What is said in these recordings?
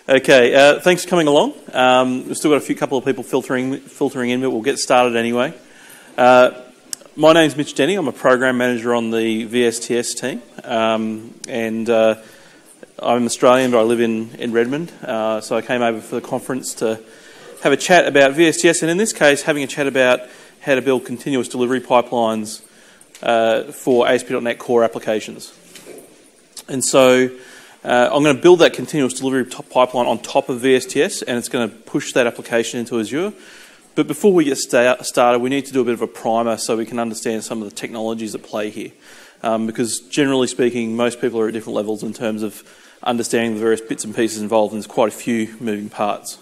Okay, thanks for coming along. We've still got a couple of people filtering in, but we'll get started anyway. My name's Mitch Denny. I'm a program manager on the VSTS team, and I'm Australian, but I live in Redmond. So I came over for the conference to have a chat about VSTS, and in this case, having a chat about how to build continuous delivery pipelines for ASP.NET Core applications. And so I'm going to build that continuous delivery pipeline on top of VSTS, and it's going to push that application into Azure. But before we get started, we need to do a bit of a primer so we can understand some of the technologies at play here. Because generally speaking, most people are at different levels in terms of understanding the various bits and pieces involved, and there's quite a few moving parts.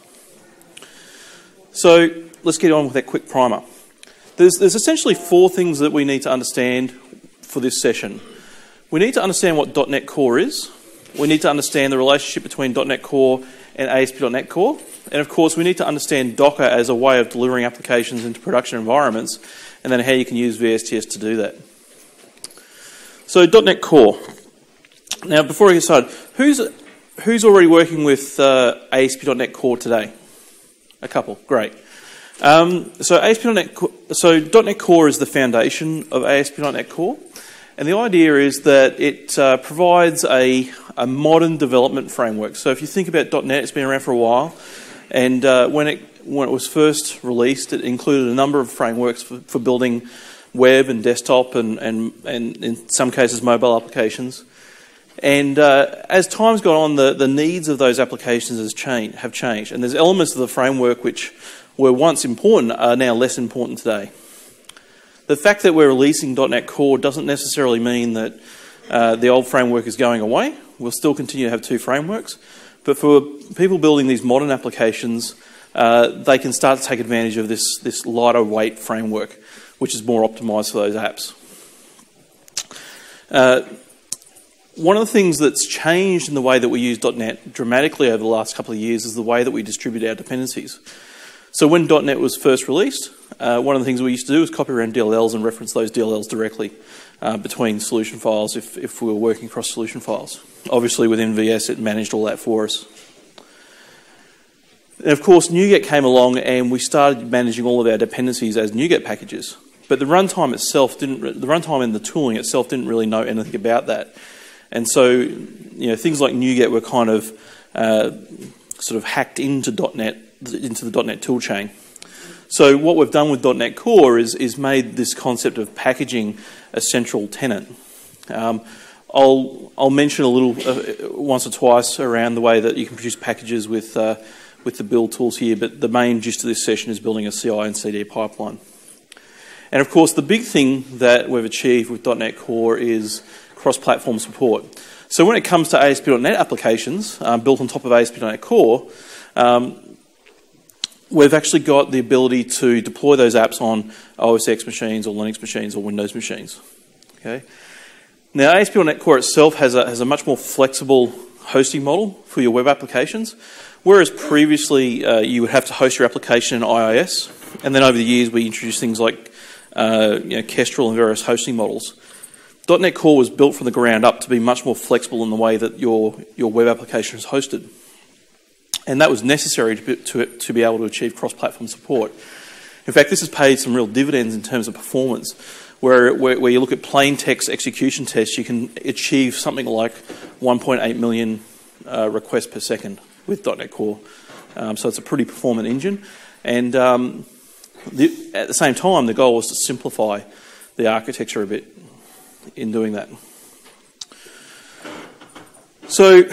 So let's get on with that quick primer. There's essentially four things that we need to understand for this session. We need to understand what .NET Core is. We need to understand the relationship between .NET Core and ASP.NET Core. And of course, we need to understand Docker as a way of delivering applications into production environments, and then how you can use VSTS to do that. So .NET Core. Now, before I get started, who's already working with ASP.NET Core today? A couple, great. So .NET Core is the foundation of ASP.NET Core. And the idea is that it provides a modern development framework. So if you think about .NET, it's been around for a while, and when it was first released, it included a number of frameworks for building web and desktop and in some cases mobile applications. And as time's gone on, the needs of those applications have changed, and there's elements of the framework which were once important are now less important today. The fact that we're releasing .NET Core doesn't necessarily mean that the old framework is going away. We'll still continue to have two frameworks. But for people building these modern applications, they can start to take advantage of this lighter weight framework, which is more optimised for those apps. One of the things that's changed in the way that we use .NET dramatically over the last couple of years is the way that we distribute our dependencies. So when .NET was first released, one of the things we used to do was copy around DLLs and reference those DLLs directly between solution files if we were working across solution files. Obviously within VS it managed all that for us. And of course NuGet came along and we started managing all of our dependencies as NuGet packages. But the runtime in the tooling itself didn't really know anything about that. And so things like NuGet were kind of sort of hacked into the .NET toolchain. So what we've done with .NET Core is made this concept of packaging a central tenet. I'll mention a little once or twice around the way that you can produce packages with the build tools here, but the main gist of this session is building a CI and CD pipeline. And of course, the big thing that we've achieved with .NET Core is cross-platform support. So when it comes to ASP.NET applications built on top of ASP.NET Core, we've actually got the ability to deploy those apps on OS X machines or Linux machines or Windows machines. Okay. Now, ASP.NET Core itself has a much more flexible hosting model for your web applications, whereas previously you would have to host your application in IIS, and then over the years we introduced things like Kestrel and various hosting models. .NET Core was built from the ground up to be much more flexible in the way that your web application is hosted. And that was necessary to be able to achieve cross-platform support. In fact, this has paid some real dividends in terms of performance, where you look at plain text execution tests, you can achieve something like 1.8 million requests per second with .NET Core. So it's a pretty performant engine. And at the same time, the goal was to simplify the architecture a bit in doing that. So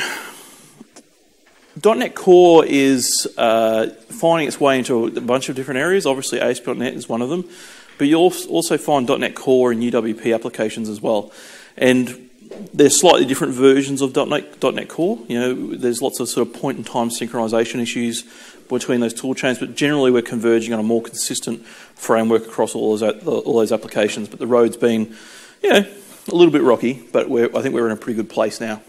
.NET Core is finding its way into a bunch of different areas. Obviously, ASP.NET is one of them. But you'll also find .NET Core in UWP applications as well. And there's slightly different versions of .NET Core. There's lots of sort of point-in-time synchronization issues between those tool chains, but generally we're converging on a more consistent framework across all those applications. But the road's been, a little bit rocky, but I think we're in a pretty good place now.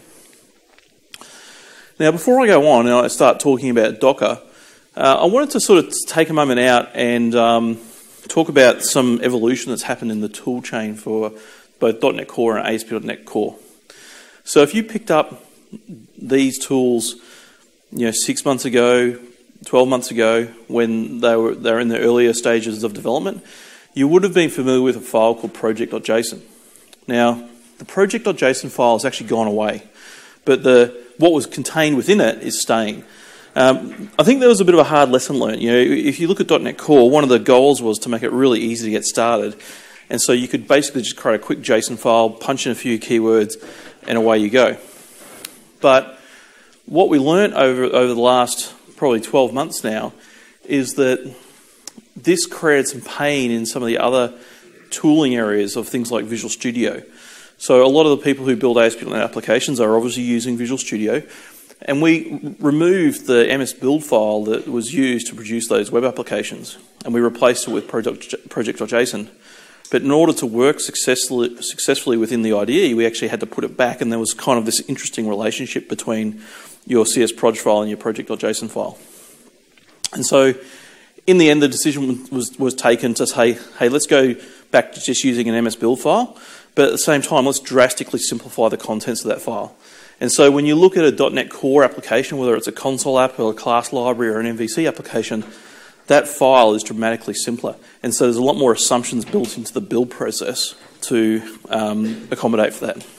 Now, before I go on and I start talking about Docker, I wanted to sort of take a moment out and talk about some evolution that's happened in the tool chain for both .NET Core and ASP.NET Core. So if you picked up these tools 6 months ago, 12 months ago, when they were in the earlier stages of development, you would have been familiar with a file called project.json. Now, the project.json file has actually gone away, but what was contained within it is staying. I think there was a bit of a hard lesson learned. If you look at .NET Core, one of the goals was to make it really easy to get started, and so you could basically just create a quick JSON file, punch in a few keywords, and away you go. But what we learned over the last probably 12 months now is that this created some pain in some of the other tooling areas of things like Visual Studio. So a lot of the people who build ASP.NET applications are obviously using Visual Studio, and we removed the MS build file that was used to produce those web applications, and we replaced it with project.json. But in order to work successfully within the IDE, we actually had to put it back, and there was kind of this interesting relationship between your CSproj file and your project.json file. And so in the end, the decision was taken to say, hey, let's go back to just using an MS build file, but at the same time, let's drastically simplify the contents of that file. And so when you look at a .NET Core application, whether it's a console app or a class library or an MVC application, that file is dramatically simpler. And so there's a lot more assumptions built into the build process to accommodate for that.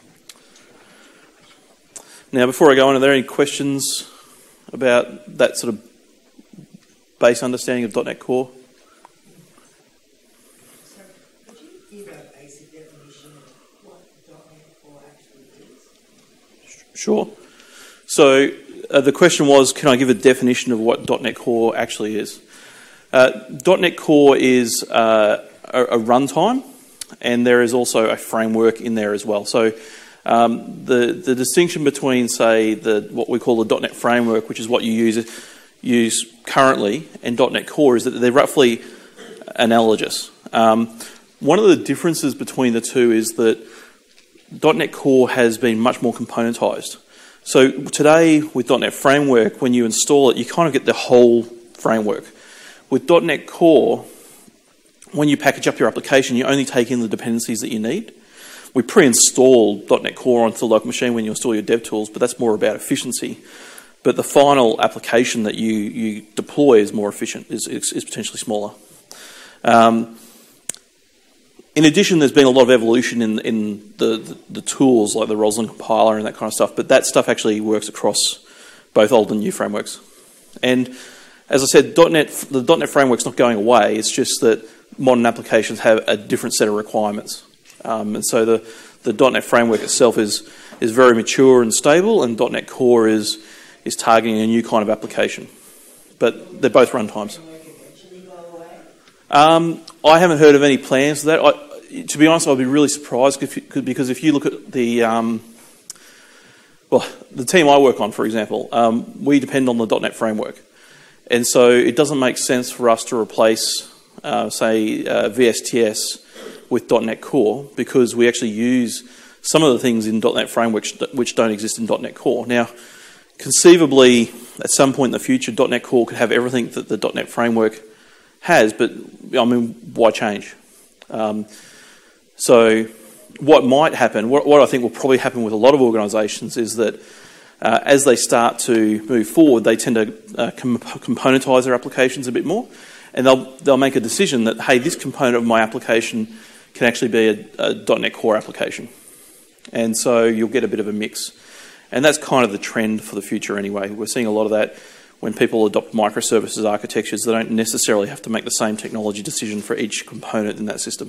Now, before I go on, are there any questions about that sort of base understanding of .NET Core? So, could you give a basic definition of what .NET Core actually is? Sure. So the question was, can I give a definition of what .NET Core actually is? .NET Core is a runtime, and there is also a framework in there as well. So the distinction between, say, what we call the .NET framework, which is what you use currently, and .NET Core is that they're roughly analogous. One of the differences between the two is that .NET Core has been much more componentized. So today, with .NET Framework, when you install it, you kind of get the whole framework. With .NET Core, when you package up your application, you only take in the dependencies that you need. We pre-install .NET Core onto the local machine when you install your dev tools, but that's more about efficiency. But the final application that you deploy is more efficient, is potentially smaller. In addition, there's been a lot of evolution in the tools like the Roslyn compiler and that kind of stuff, but that stuff actually works across both old and new frameworks. And as I said, the .NET framework's not going away, it's just that modern applications have a different set of requirements. And so the .NET framework itself is very mature and stable, and .NET Core is targeting a new kind of application. But they're both runtimes. I haven't heard of any plans for that. To be honest, I'd be really surprised because if you look at the team I work on, for example, we depend on the .NET framework. And so it doesn't make sense for us to replace, VSTS with .NET Core, because we actually use some of the things in .NET framework which don't exist in .NET Core. Now, conceivably, at some point in the future, .NET Core could have everything that the .NET framework has, but I mean, why change? So what might happen, what I think will probably happen with a lot of organisations is that as they start to move forward, they tend to componentise their applications a bit more, and they'll make a decision that, hey, this component of my application can actually be a .NET Core application. And so you'll get a bit of a mix. And that's kind of the trend for the future anyway. We're seeing a lot of that when people adopt microservices architectures. They don't necessarily have to make the same technology decision for each component in that system.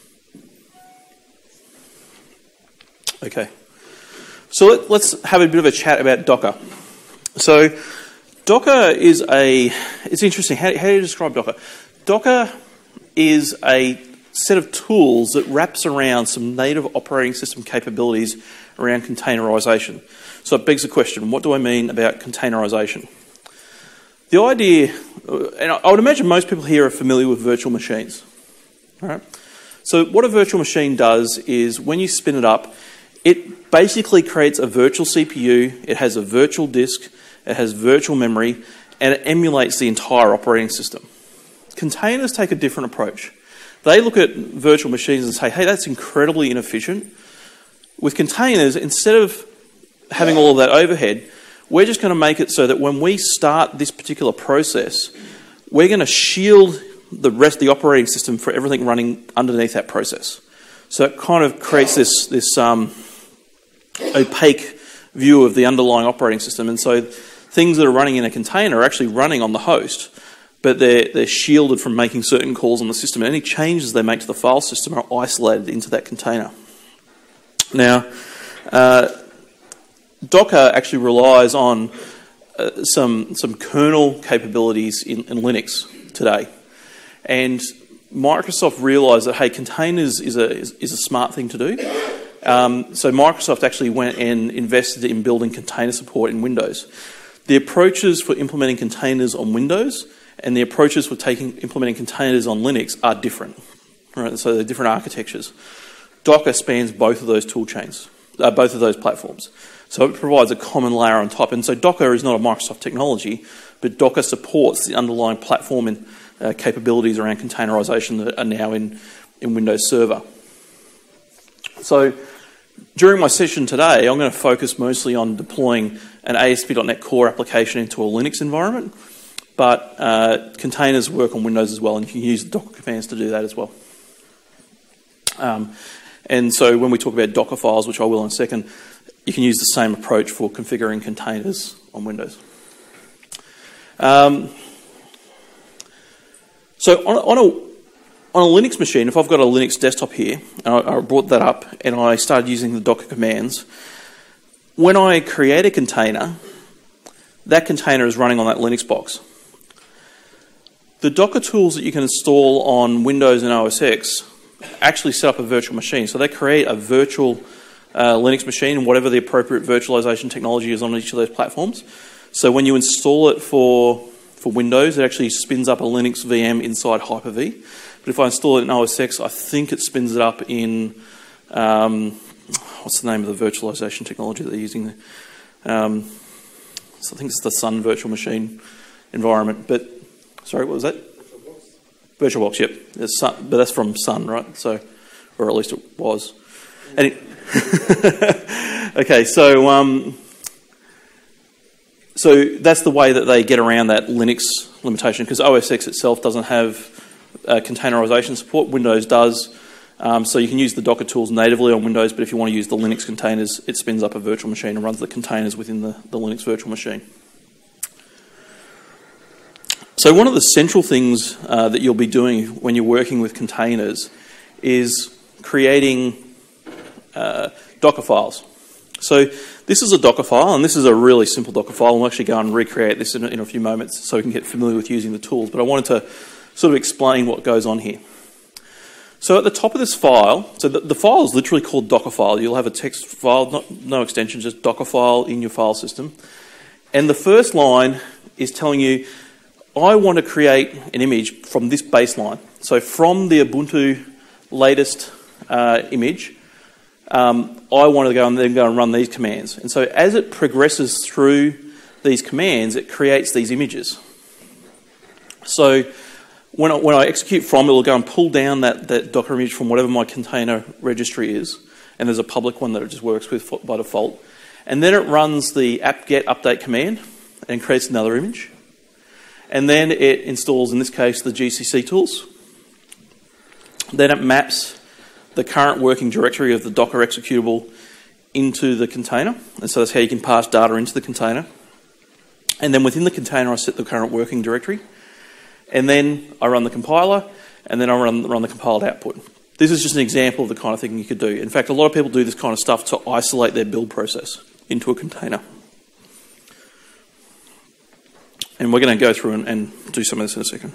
Okay. So let's have a bit of a chat about Docker. So Docker is it's interesting. How do you describe Docker? Docker is a set of tools that wraps around some native operating system capabilities around containerization. So it begs the question, what do I mean about containerization? The idea, and I would imagine most people here are familiar with virtual machines. All right? So what a virtual machine does is when you spin it up, it basically creates a virtual CPU, it has a virtual disk, it has virtual memory, and it emulates the entire operating system. Containers take a different approach. They look at virtual machines and say, hey, that's incredibly inefficient. With containers, instead of having all of that overhead, we're just going to make it so that when we start this particular process, we're going to shield the rest of the operating system for everything running underneath that process. So it kind of creates this opaque view of the underlying operating system. And so things that are running in a container are actually running on the host, but they're shielded from making certain calls on the system. And any changes they make to the file system are isolated into that container. Now, Docker actually relies on some kernel capabilities in Linux today. And Microsoft realised that, hey, containers is a smart thing to do. So Microsoft actually went and invested in building container support in Windows. The approaches for implementing containers on Windows and the approaches for implementing containers on Linux are different. Right? So they're different architectures. Docker spans both of those tool chains, both of those platforms. So it provides a common layer on top. And so Docker is not a Microsoft technology, but Docker supports the underlying platform and capabilities around containerization that are now in Windows Server. So during my session today, I'm going to focus mostly on deploying an ASP.NET Core application into a Linux environment, but containers work on Windows as well, and you can use the Docker commands to do that as well. And so when we talk about Docker files, which I will in a second, you can use the same approach for configuring containers on Windows. So on a Linux machine, if I've got a Linux desktop here, and I brought that up and I started using the Docker commands, when I create a container, that container is running on that Linux box. The Docker tools that you can install on Windows and OS X actually set up a virtual machine. So they create a virtual Linux machine and whatever the appropriate virtualization technology is on each of those platforms. So when you install it for Windows, it actually spins up a Linux VM inside Hyper-V. But if I install it in OS X, I think it spins it up in, what's the name of the virtualization technology that they're using there? So I think it's the Sun virtual machine environment. But, sorry, what was that? VirtualBox, yep. But that's from Sun, right? So, or at least it was. Okay, so that's the way that they get around that Linux limitation, because OS X itself doesn't have containerization support. Windows does. So you can use the Docker tools natively on Windows, but if you want to use the Linux containers, it spins up a virtual machine and runs the containers within the Linux virtual machine. So one of the central things that you'll be doing when you're working with containers is creating Docker files. So this is a Docker file, and this is a really simple Docker file. We'll actually go and recreate this in a few moments so we can get familiar with using the tools. But I wanted to sort of explain what goes on here. So at the top of this file, so the file is literally called Docker file. You'll have a text file, no extension, just Docker file in your file system. And the first line is telling you, I want to create an image from this baseline. So from the Ubuntu latest image, I want to go and run these commands. And so as it progresses through these commands, it creates these images. So when I execute from, it will go and pull down that Docker image from whatever my container registry is. And there's a public one that it just works with by default. And then it runs the apt-get update command and creates another image. And then it installs, in this case, the GCC tools. Then it maps the current working directory of the Docker executable into the container. And so that's how you can pass data into the container. And then within the container, I set the current working directory. And then I run the compiler, and then I run the compiled output. This is just an example of the kind of thing you could do. In fact, a lot of people do this kind of stuff to isolate their build process into a container. And we're going to go through and do some of this in a second.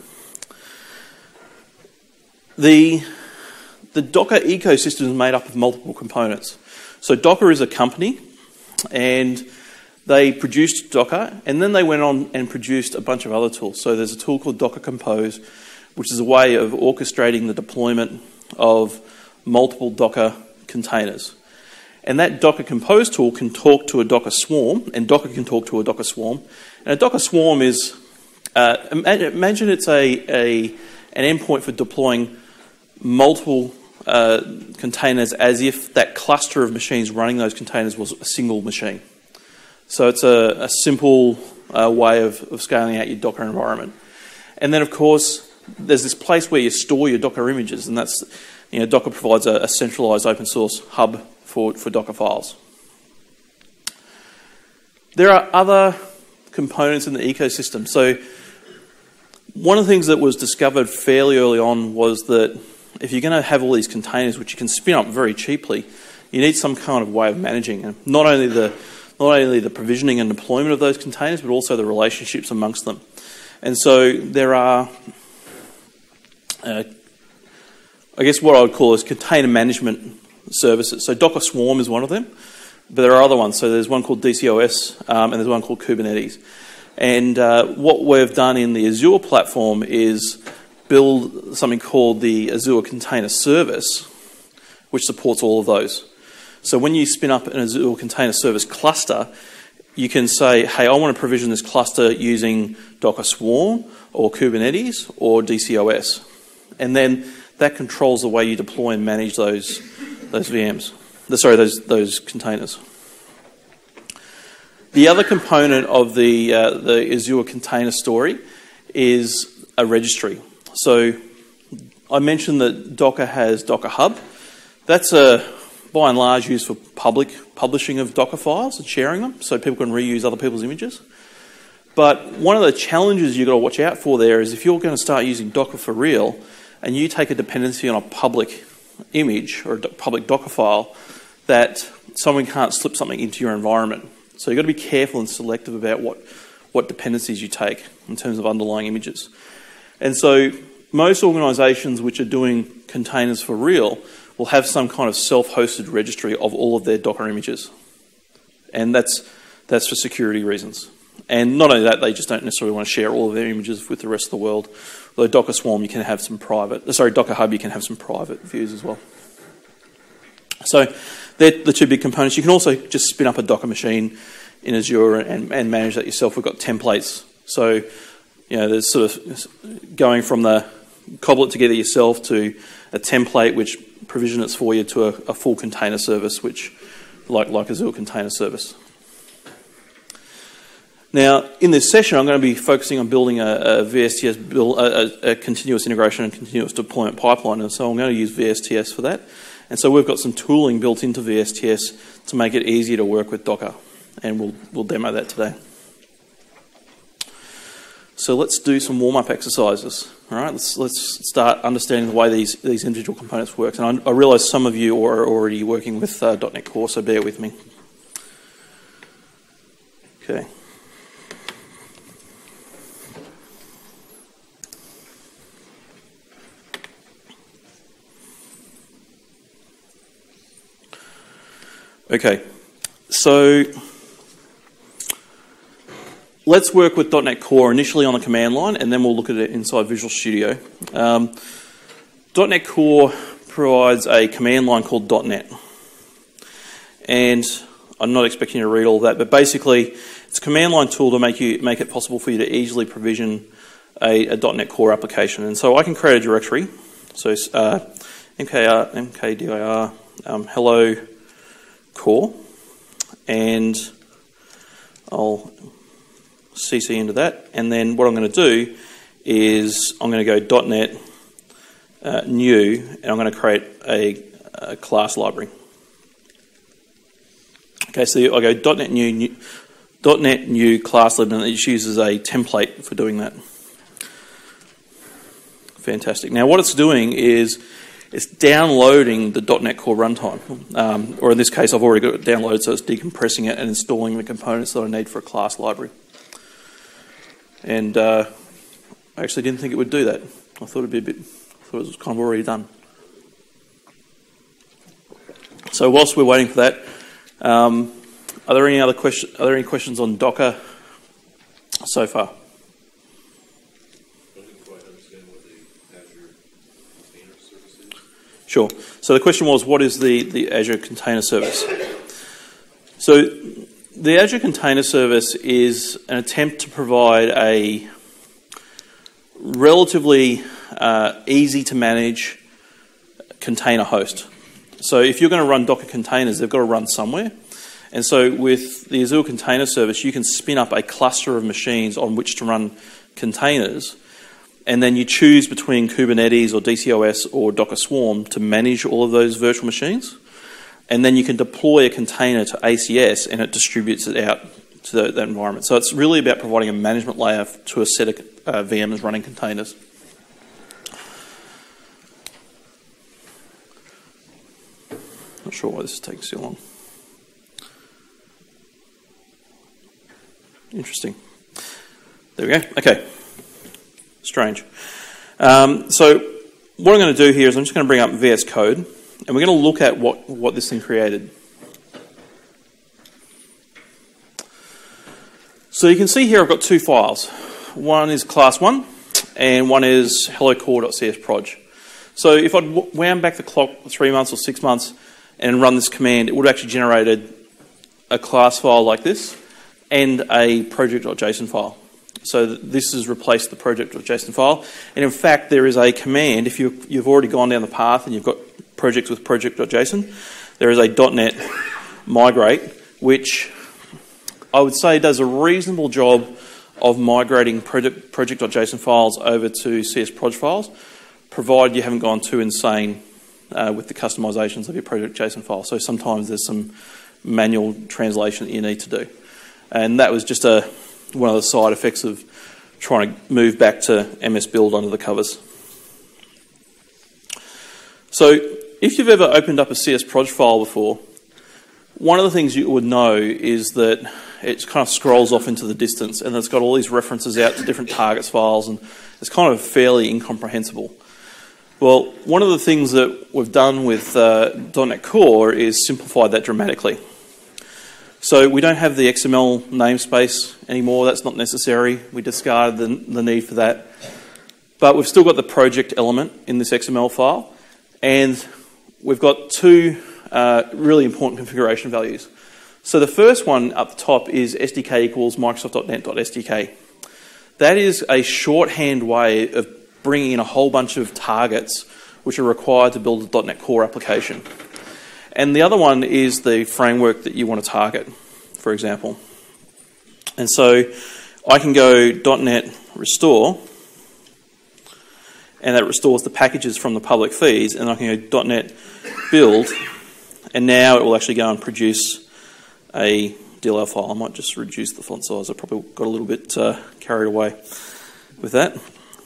The Docker ecosystem is made up of multiple components. So Docker is a company, and they produced Docker, and then they went on and produced a bunch of other tools. So there's a tool called Docker Compose, which is a way of orchestrating the deployment of multiple Docker containers. And that Docker Compose tool can talk to a Docker Swarm, and Docker can talk to a Docker Swarm. And a Docker Swarm is, imagine it's an endpoint for deploying multiple containers as if that cluster of machines running those containers was a single machine. So it's a simple way of scaling out your Docker environment. And then, of course, there's this place where you store your Docker images, and that's, Docker provides a centralized open source hub for Docker files. There are other components in the ecosystem. So one of the things that was discovered fairly early on was that if you're going to have all these containers, which you can spin up very cheaply, you need some kind of way of managing them. Not only the provisioning and deployment of those containers, but also the relationships amongst them. And so there are, I guess what I would call as container management services. So Docker Swarm is one of them, but there are other ones. So there's one called DCOS, and there's one called Kubernetes. And what we've done in the Azure platform is build something called the Azure Container Service, which supports all of those. So when you spin up an Azure Container Service cluster, you can say, hey, I want to provision this cluster using Docker Swarm or Kubernetes or DCOS. And then that controls the way you deploy and manage those VMs. Those containers. The other component of the Azure container story is a registry. So I mentioned that Docker has Docker Hub. That's by and large used for public publishing of Docker files and sharing them so people can reuse other people's images. But one of the challenges you've got to watch out for there is if you're going to start using Docker for real and you take a dependency on a public image or a public Docker file, that someone can't slip something into your environment. So you've got to be careful and selective about what dependencies you take in terms of underlying images. And so most organisations which are doing containers for real will have some kind of self-hosted registry of all of their Docker images. And that's for security reasons. And not only that, they just don't necessarily want to share all of their images with the rest of the world. Although Docker Swarm, you can have some Docker Hub, you can have some private views as well. So they're the two big components. You can also just spin up a Docker machine in Azure and manage that yourself. We've got templates. So, there's sort of going from the cobble it together yourself to a template which provisions it for you to a full container service, which like Azure Container Service. Now, in this session, I'm going to be focusing on building a VSTS, a continuous integration and continuous deployment pipeline, and so I'm going to use VSTS for that. And so we've got some tooling built into VSTS to make it easier to work with Docker, and we'll demo that today. So let's do some warm-up exercises. All right, let's start understanding the way these individual components work. And I realise some of you are already working with .NET Core, so bear with me. Okay. Okay, so let's work with .NET Core initially on the command line, and then we'll look at it inside Visual Studio. .NET Core provides a command line called .NET, and I'm not expecting you to read all that, but basically it's a command line tool to make it possible for you to easily provision a .NET Core application. And so I can create a directory, so mkdir hello core, and I'll CC into that, and then what I'm going to do is I'm going to go .NET new, and I'm going to create a class library. Okay, so I go .NET new class library, and it uses a template for doing that. Fantastic. Now what it's doing is it's downloading the .NET Core runtime, or in this case I've already got it downloaded, so it's decompressing it and installing the components that I need for a class library. And I actually didn't think it would do that. I thought it was kind of already done. So whilst we're waiting for that, are there any questions on Docker so far? Sure. So the question was, what is the Azure Container Service? So the Azure Container Service is an attempt to provide a relatively easy to manage container host. So if you're going to run Docker containers, they've got to run somewhere. And so with the Azure Container Service, you can spin up a cluster of machines on which to run containers, and then you choose between Kubernetes or DCOS or Docker Swarm to manage all of those virtual machines. And then you can deploy a container to ACS and it distributes it out to that environment. So it's really about providing a management layer to a set of VMs running containers. Not sure why this is taking so long. Interesting. There we go. Okay. Strange. So what I'm going to do here is I'm just going to bring up VS Code, and we're going to look at what this thing created. So you can see here I've got two files. One is class 1, and one is hellocore.csproj. So if I'd wound back the clock 3 months or 6 months and run this command, it would have actually generated a class file like this and a project.json file. So this has replaced the project.json file. And in fact, there is a command, if you've already gone down the path and you've got projects with project.json, there is a .NET migrate, which I would say does a reasonable job of migrating project.json files over to CSproj files, provided you haven't gone too insane with the customizations of your project.json file. So sometimes there's some manual translation that you need to do. And that was just one of the side effects of trying to move back to MS Build under the covers. So if you've ever opened up a CSproj file before, one of the things you would know is that it kind of scrolls off into the distance and it's got all these references out to different targets files, and it's kind of fairly incomprehensible. Well, one of the things that we've done with .NET Core is simplify that dramatically. So we don't have the XML namespace anymore. That's not necessary. We discarded the need for that. But we've still got the project element in this XML file, and we've got two really important configuration values. So the first one up the top is SDK equals Microsoft.NET.SDK. That is a shorthand way of bringing in a whole bunch of targets which are required to build a .NET Core application. And the other one is the framework that you want to target, for example. And so I can go .NET restore, and that restores the packages from the public feeds, and I can go .NET build, and now it will actually go and produce a DLL file. I might just reduce the font size. I probably got a little bit carried away with that.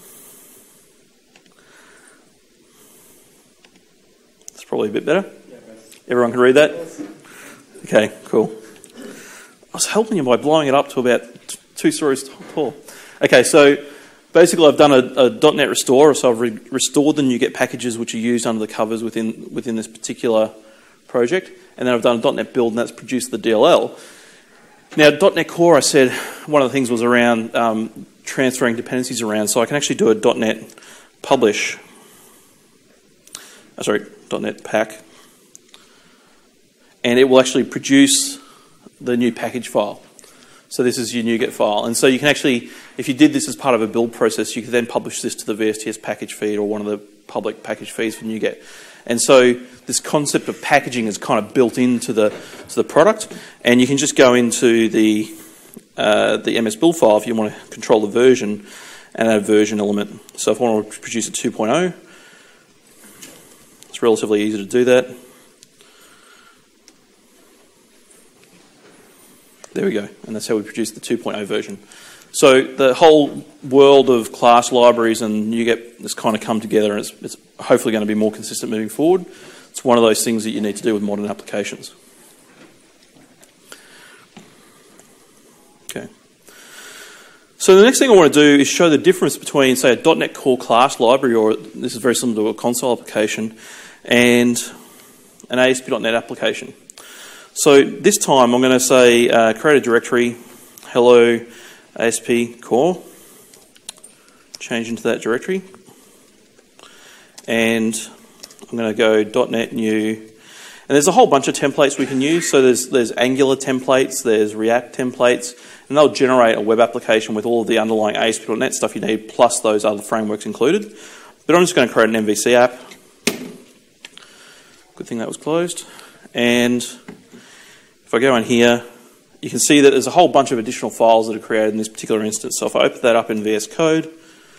It's probably a bit better. Everyone can read that? Okay, cool. I was helping you by blowing it up to about 2 stories tall. Okay, so basically I've done a .NET restore, so I've restored the NuGet packages which are used under the covers within this particular project, and then I've done a .NET build, and that's produced the DLL. Now, .NET Core, I said one of the things was around transferring dependencies around, so I can actually do a .NET publish, .NET pack, and it will actually produce the new package file. So this is your NuGet file. And so you can actually, if you did this as part of a build process, you could then publish this to the VSTS package feed or one of the public package feeds for NuGet. And so this concept of packaging is kind of built into the product, and you can just go into the MS Build file if you want to control the version and add a version element. So if I want to produce a 2.0, it's relatively easy to do that. There we go, and that's how we produce the 2.0 version. So the whole world of class libraries and NuGet has kind of come together, and it's hopefully going to be more consistent moving forward. It's one of those things that you need to do with modern applications. Okay. So the next thing I want to do is show the difference between, say, a .NET Core class library, or this is very similar to a console application, and an ASP.NET application. So this time I'm going to say create a directory, hello ASP core, change into that directory, and I'm going to go .NET new, and there's a whole bunch of templates we can use. So there's Angular templates, there's React templates, and they'll generate a web application with all of the underlying ASP.NET stuff you need, plus those other frameworks included. But I'm just going to create an MVC app. Good thing that was closed. And if I go in here, you can see that there's a whole bunch of additional files that are created in this particular instance. So if I open that up in VS Code,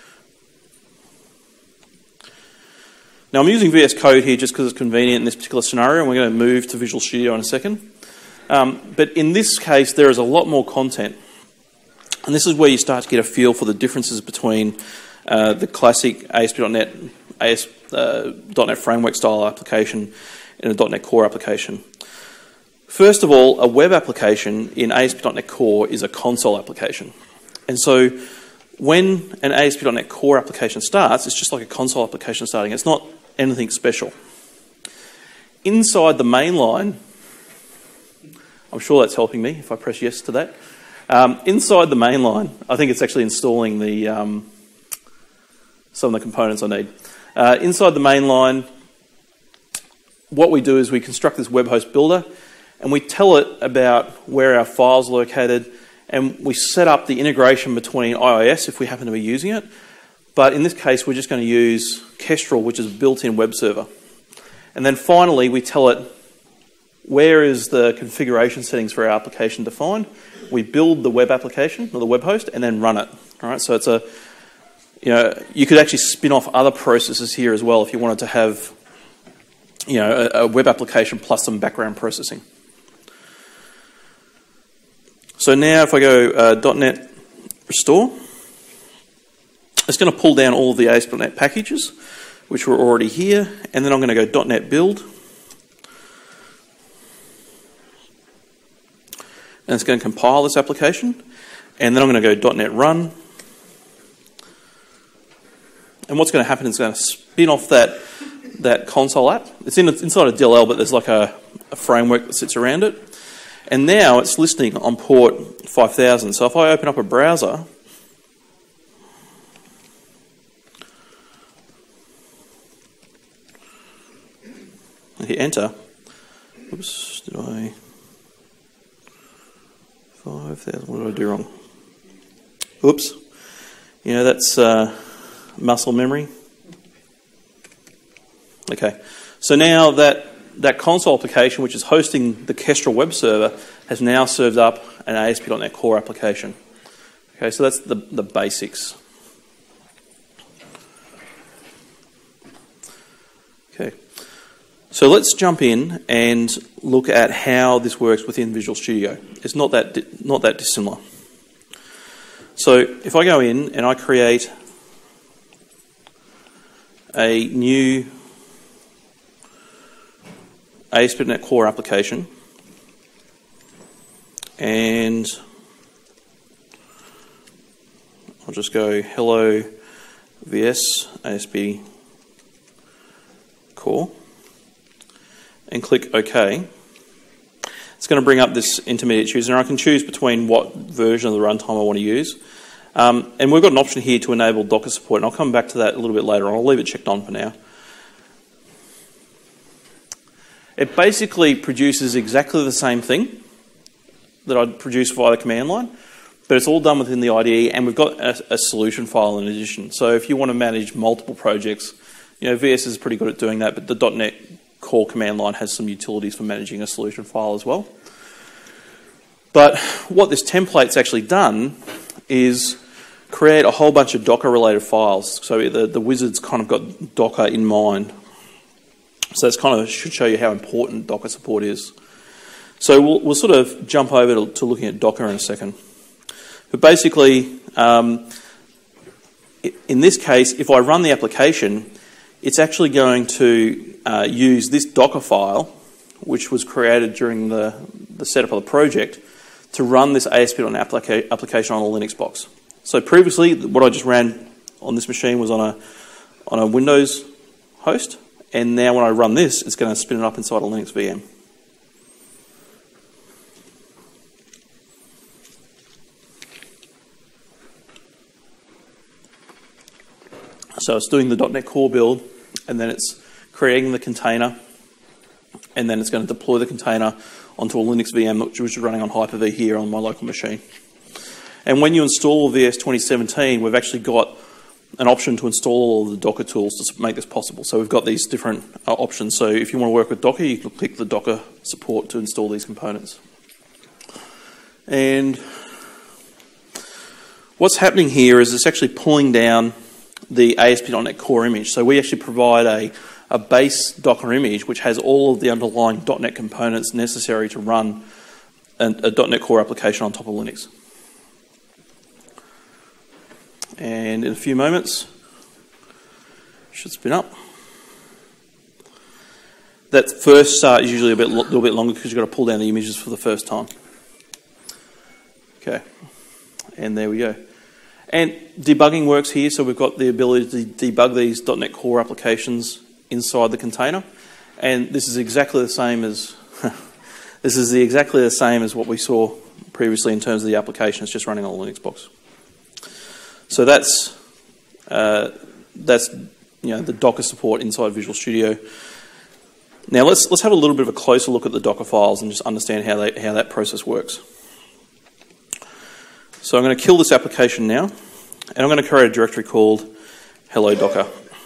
now I'm using VS Code here just because it's convenient in this particular scenario, and we're going to move to Visual Studio in a second. But in this case, there is a lot more content. And this is where you start to get a feel for the differences between the classic ASP.NET .NET Framework style application and a .NET Core application. First of all, a web application in ASP.NET Core is a console application. And so when an ASP.NET Core application starts, it's just like a console application starting. It's not anything special. Inside the main line, I'm sure that's helping me if I press yes to that. Inside the main line, I think it's actually installing the some of the components I need. Inside the main line, what we do is we construct this web host builder, and we tell it about where our files are located, and we set up the integration between IIS if we happen to be using it. But in this case, we're just going to use Kestrel, which is a built-in web server. And then finally, we tell it where is the configuration settings for our application defined. We build the web application, or the web host, and then run it. All right, so it's a, you could actually spin off other processes here as well if you wanted to have, a web application plus some background processing. So now if I go .NET Restore, it's going to pull down all of the ASP.NET packages, which were already here, and then I'm going to go .NET Build, and it's going to compile this application, and then I'm going to go .NET Run, and what's going to happen is it's going to spin off that console app. It's inside a DLL, but there's like a framework that sits around it. And now it's listening on port 5000. So if I open up a browser, I hit enter. Oops, did I? 5000, what did I do wrong? Oops. That's muscle memory. Okay. So now that console application, which is hosting the Kestrel web server, has now served up an ASP.NET Core application. Okay, so that's the basics. Okay, so let's jump in and look at how this works within Visual Studio. It's not that dissimilar. So if I go in and I create a new ASP.NET Core application, and I'll just go hello VS ASP Core and click OK. It's going to bring up this intermediate chooser, and I can choose between what version of the runtime I want to use. And we've got an option here to enable Docker support, and I'll come back to that a little bit later on. I'll leave it checked on for now. It basically produces exactly the same thing that I'd produce via the command line, but it's all done within the IDE, and we've got a solution file in addition. So if you want to manage multiple projects, VS is pretty good at doing that, but the .NET Core command line has some utilities for managing a solution file as well. But what this template's actually done is create a whole bunch of Docker-related files. So the wizard's kind of got Docker in mind. So that's kind of should show you how important Docker support is. So we'll sort of jump over to looking at Docker in a second. But basically, in this case, if I run the application, it's actually going to use this Docker file, which was created during the setup of the project, to run this ASP.NET application on a Linux box. So previously, what I just ran on this machine was on a Windows host, and now when I run this, it's going to spin it up inside a Linux VM. So it's doing the .NET Core build, and then it's creating the container, and then it's going to deploy the container onto a Linux VM, which is running on Hyper-V here on my local machine. And when you install VS 2017, we've actually got an option to install all of the Docker tools to make this possible. So we've got these different options. So if you want to work with Docker, you can click the Docker support to install these components. And what's happening here is it's actually pulling down the ASP.NET Core image. So we actually provide a base Docker image which has all of the underlying .NET components necessary to run a .NET Core application on top of Linux. And in a few moments, it should spin up. That first start is usually a little bit longer because you've got to pull down the images for the first time. Okay, and there we go. And debugging works here, so we've got the ability to debug these .NET Core applications inside the container, and this is exactly the same as exactly the same as what we saw previously in terms of the application. It's just running on a Linux box. So that's the Docker support inside Visual Studio. Now let's have a little bit of a closer look at the Docker files and just understand how that process works. So I'm going to kill this application now, and I'm going to create a directory called Hello Docker.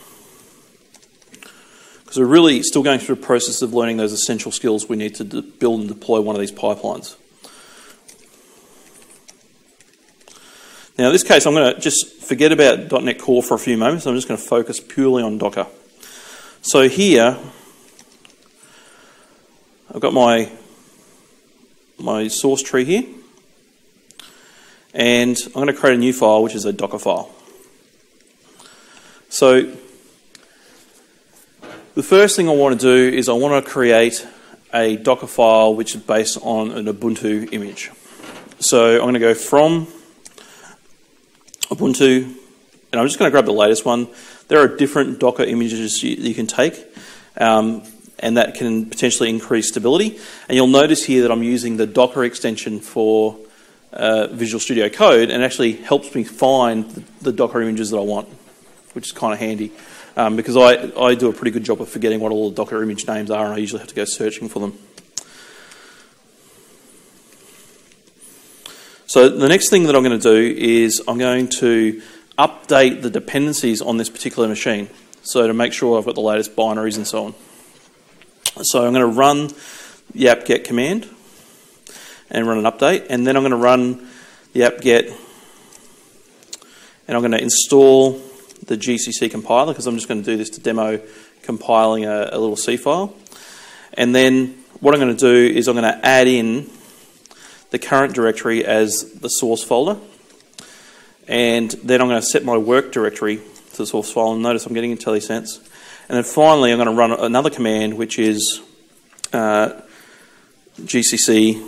Because we're really still going through the process of learning those essential skills we need to build and deploy one of these pipelines. Now in this case, I'm going to just forget about .NET Core for a few moments. I'm just going to focus purely on Docker. So here, I've got my source tree here. And I'm going to create a new file, which is a Docker file. So the first thing I want to do is I want to create a Docker file which is based on an Ubuntu image. So I'm going to go from Ubuntu, and I'm just going to grab the latest one. There are different Docker images you can take, and that can potentially increase stability. And you'll notice here that I'm using the Docker extension for Visual Studio Code, and it actually helps me find the Docker images that I want, which is kind of handy because I do a pretty good job of forgetting what all the Docker image names are, and I usually have to go searching for them. So the next thing that I'm going to do is I'm going to update the dependencies on this particular machine, so to make sure I've got the latest binaries and so on. So I'm going to run the apt-get command and run an update, and then I'm going to run the apt-get, and I'm going to install the GCC compiler, because I'm just going to do this to demo compiling a little C file. And then what I'm going to do is I'm going to add in the current directory as the source folder, and then I'm going to set my work directory to the source file, and notice I'm getting IntelliSense. And then finally I'm going to run another command, which is GCC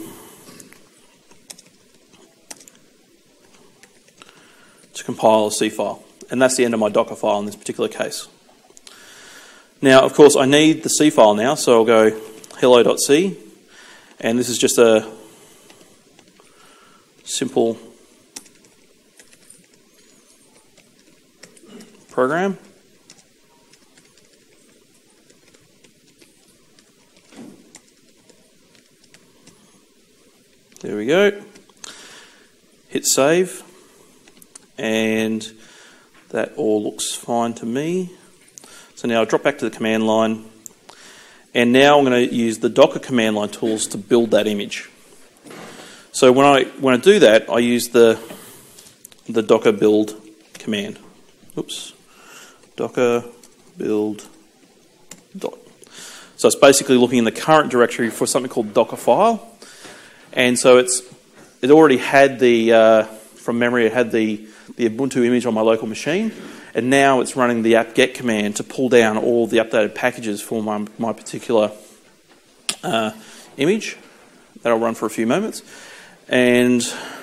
to compile a C file. And that's the end of my Docker file in this particular case. Now, of course, I need the C file now, so I'll go hello.c, and this is just a simple program. There we go. Hit save. And that all looks fine to me. So now I'll drop back to the command line, and now I'm going to use the Docker command line tools to build that image. So when I do that, I use the Docker build command. Oops, Docker build dot. So it's basically looking in the current directory for something called Docker file, and so it already had from memory it had the Ubuntu image on my local machine, and now it's running the apt-get command to pull down all the updated packages for my particular image. That'll run for a few moments, and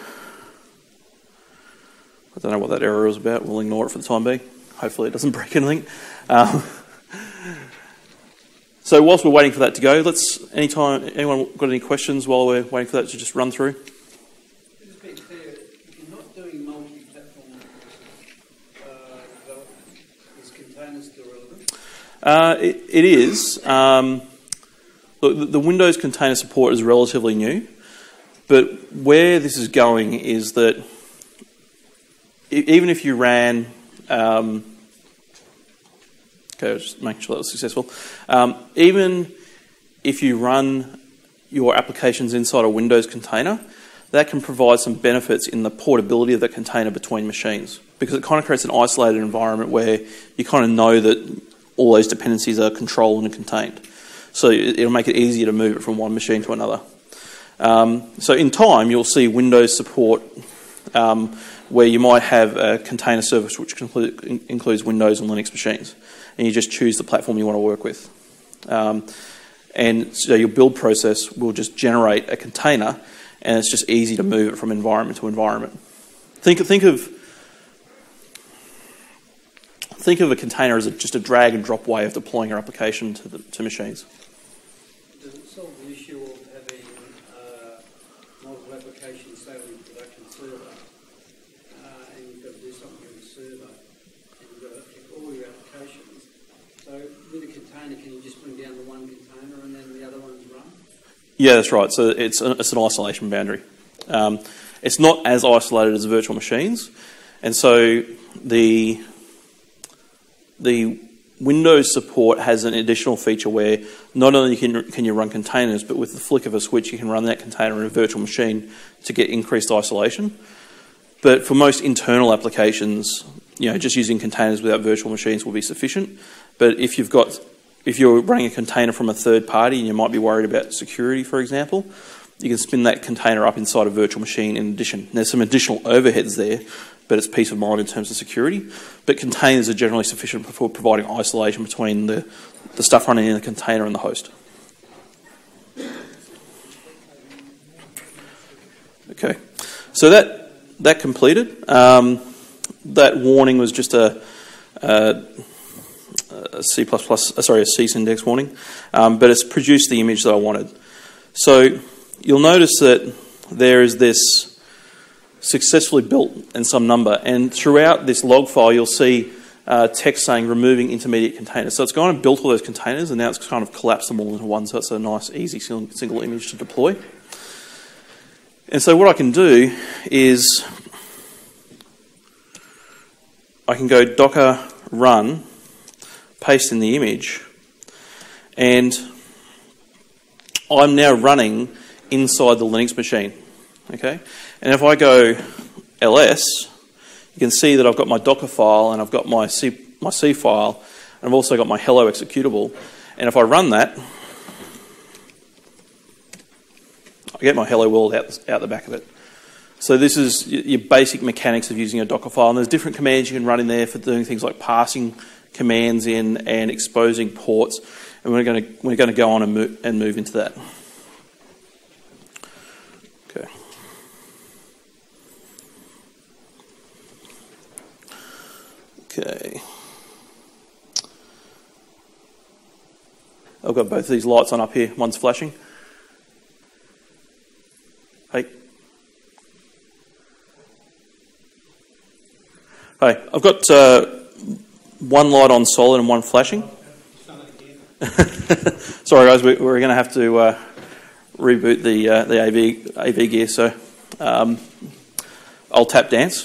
I don't know what that error was about. We'll ignore it for the time being. Hopefully it doesn't break anything. So whilst we're waiting for that to go, anyone got any questions while we're waiting for that to just run through? Just be clear, if you're not doing multi-platform development, is containers still relevant? It is. Look, the Windows container support is relatively new, but where this is going is that even if you ran... just making sure that was successful. Even if you run your applications inside a Windows container, that can provide some benefits in the portability of the container between machines, because it kind of creates an isolated environment where you kind of know that all those dependencies are controlled and contained. So it'll make it easier to move it from one machine to another. So in time, you'll see Windows support where you might have a container service which includes Windows and Linux machines, and you just choose the platform you want to work with. And so your build process will just generate a container, and it's just easy to move it from environment to environment. Think of a container as just a drag and drop way of deploying your application to machines. Does it solve the issue of having multiple applications, say, on your production server, and you've got to do something on the server, and you've got to pick all your applications? So with a container, can you just bring down the one container and then the other ones run? Yeah, that's right. So it's an isolation boundary. It's not as isolated as virtual machines, and so the Windows support has an additional feature where not only can you run containers, but with the flick of a switch you can run that container in a virtual machine to get increased isolation. But for most internal applications, just using containers without virtual machines will be sufficient. But if you're running a container from a third party and you might be worried about security, for example, you can spin that container up inside a virtual machine in addition. There's some additional overheads there, but it's peace of mind in terms of security. But containers are generally sufficient for providing isolation between the stuff running in the container and the host. Okay, so that completed. That warning was just a C++, a cease index warning, but it's produced the image that I wanted. So you'll notice that there is this successfully built and some number, and throughout this log file you'll see text saying removing intermediate containers. So it's gone and built all those containers, and now it's kind of collapsed them all into one, so it's a nice, easy single image to deploy. And so what I can do is I can go docker run, paste in the image, and I'm now running inside the Linux machine. Okay, and if I go ls, you can see that I've got my Docker file and I've got my C file, and I've also got my hello executable. And if I run that, I get my hello world out the back of it. So this is your basic mechanics of using a Docker file, and there's different commands you can run in there for doing things like passing commands in and exposing ports, and we're going to go on and move into that. Okay. Okay. I've got both of these lights on up here. One's flashing. Hey. Hi. I've got one light on solid and one flashing. Sorry guys, we're going to have to reboot the AV gear, so I'll tap dance.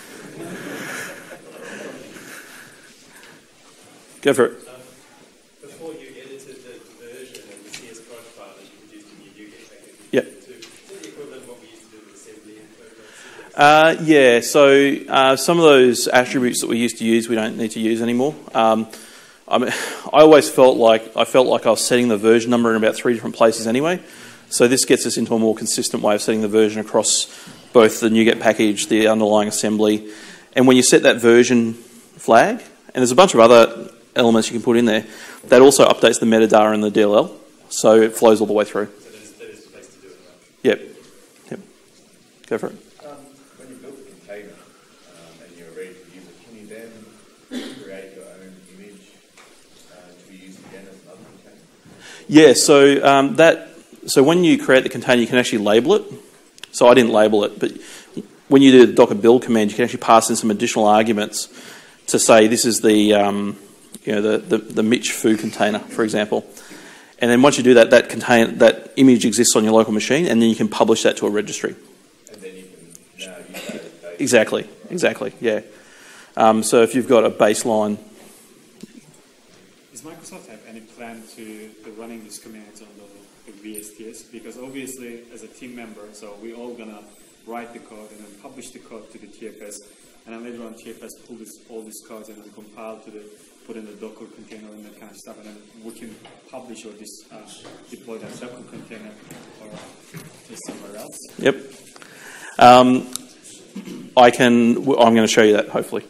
Go for it. Before you edited the version and the CS file that you produced in your NuGet package, yep. Is that the equivalent of what we used to do with assembly and code? So some of those attributes that we used to use, we don't need to use anymore. I always felt like I was setting the version number in about 3 different places anyway. So this gets us into a more consistent way of setting the version across both the NuGet package, the underlying assembly, and when you set that version flag, and there's a bunch of other elements you can put in there, that also updates the metadata in the DLL, so it flows all the way through. So that is the place to do it, right? Yep. Go for it. When you build a container and you're ready to use it, can you then create your own image to be used again as another container? Yeah, so when you create the container, you can actually label it. So I didn't label it, but when you do the docker build command, you can actually pass in some additional arguments to say this is the Mitch food container, for example. And then once you do that, that image exists on your local machine, and then you can publish that to a registry. And then you can now use that as data. Exactly, yeah. So if you've got a baseline... Does Microsoft have any plan to running these commands on the with VSTS, because obviously as a team member, so we're all gonna write the code and then publish the code to the TFS, and then later on TFS pull all these codes and then compile to put in the Docker container and that kind of stuff, and then we can publish or deploy that Docker container or somewhere else. Yep. I'm going to show you that, hopefully.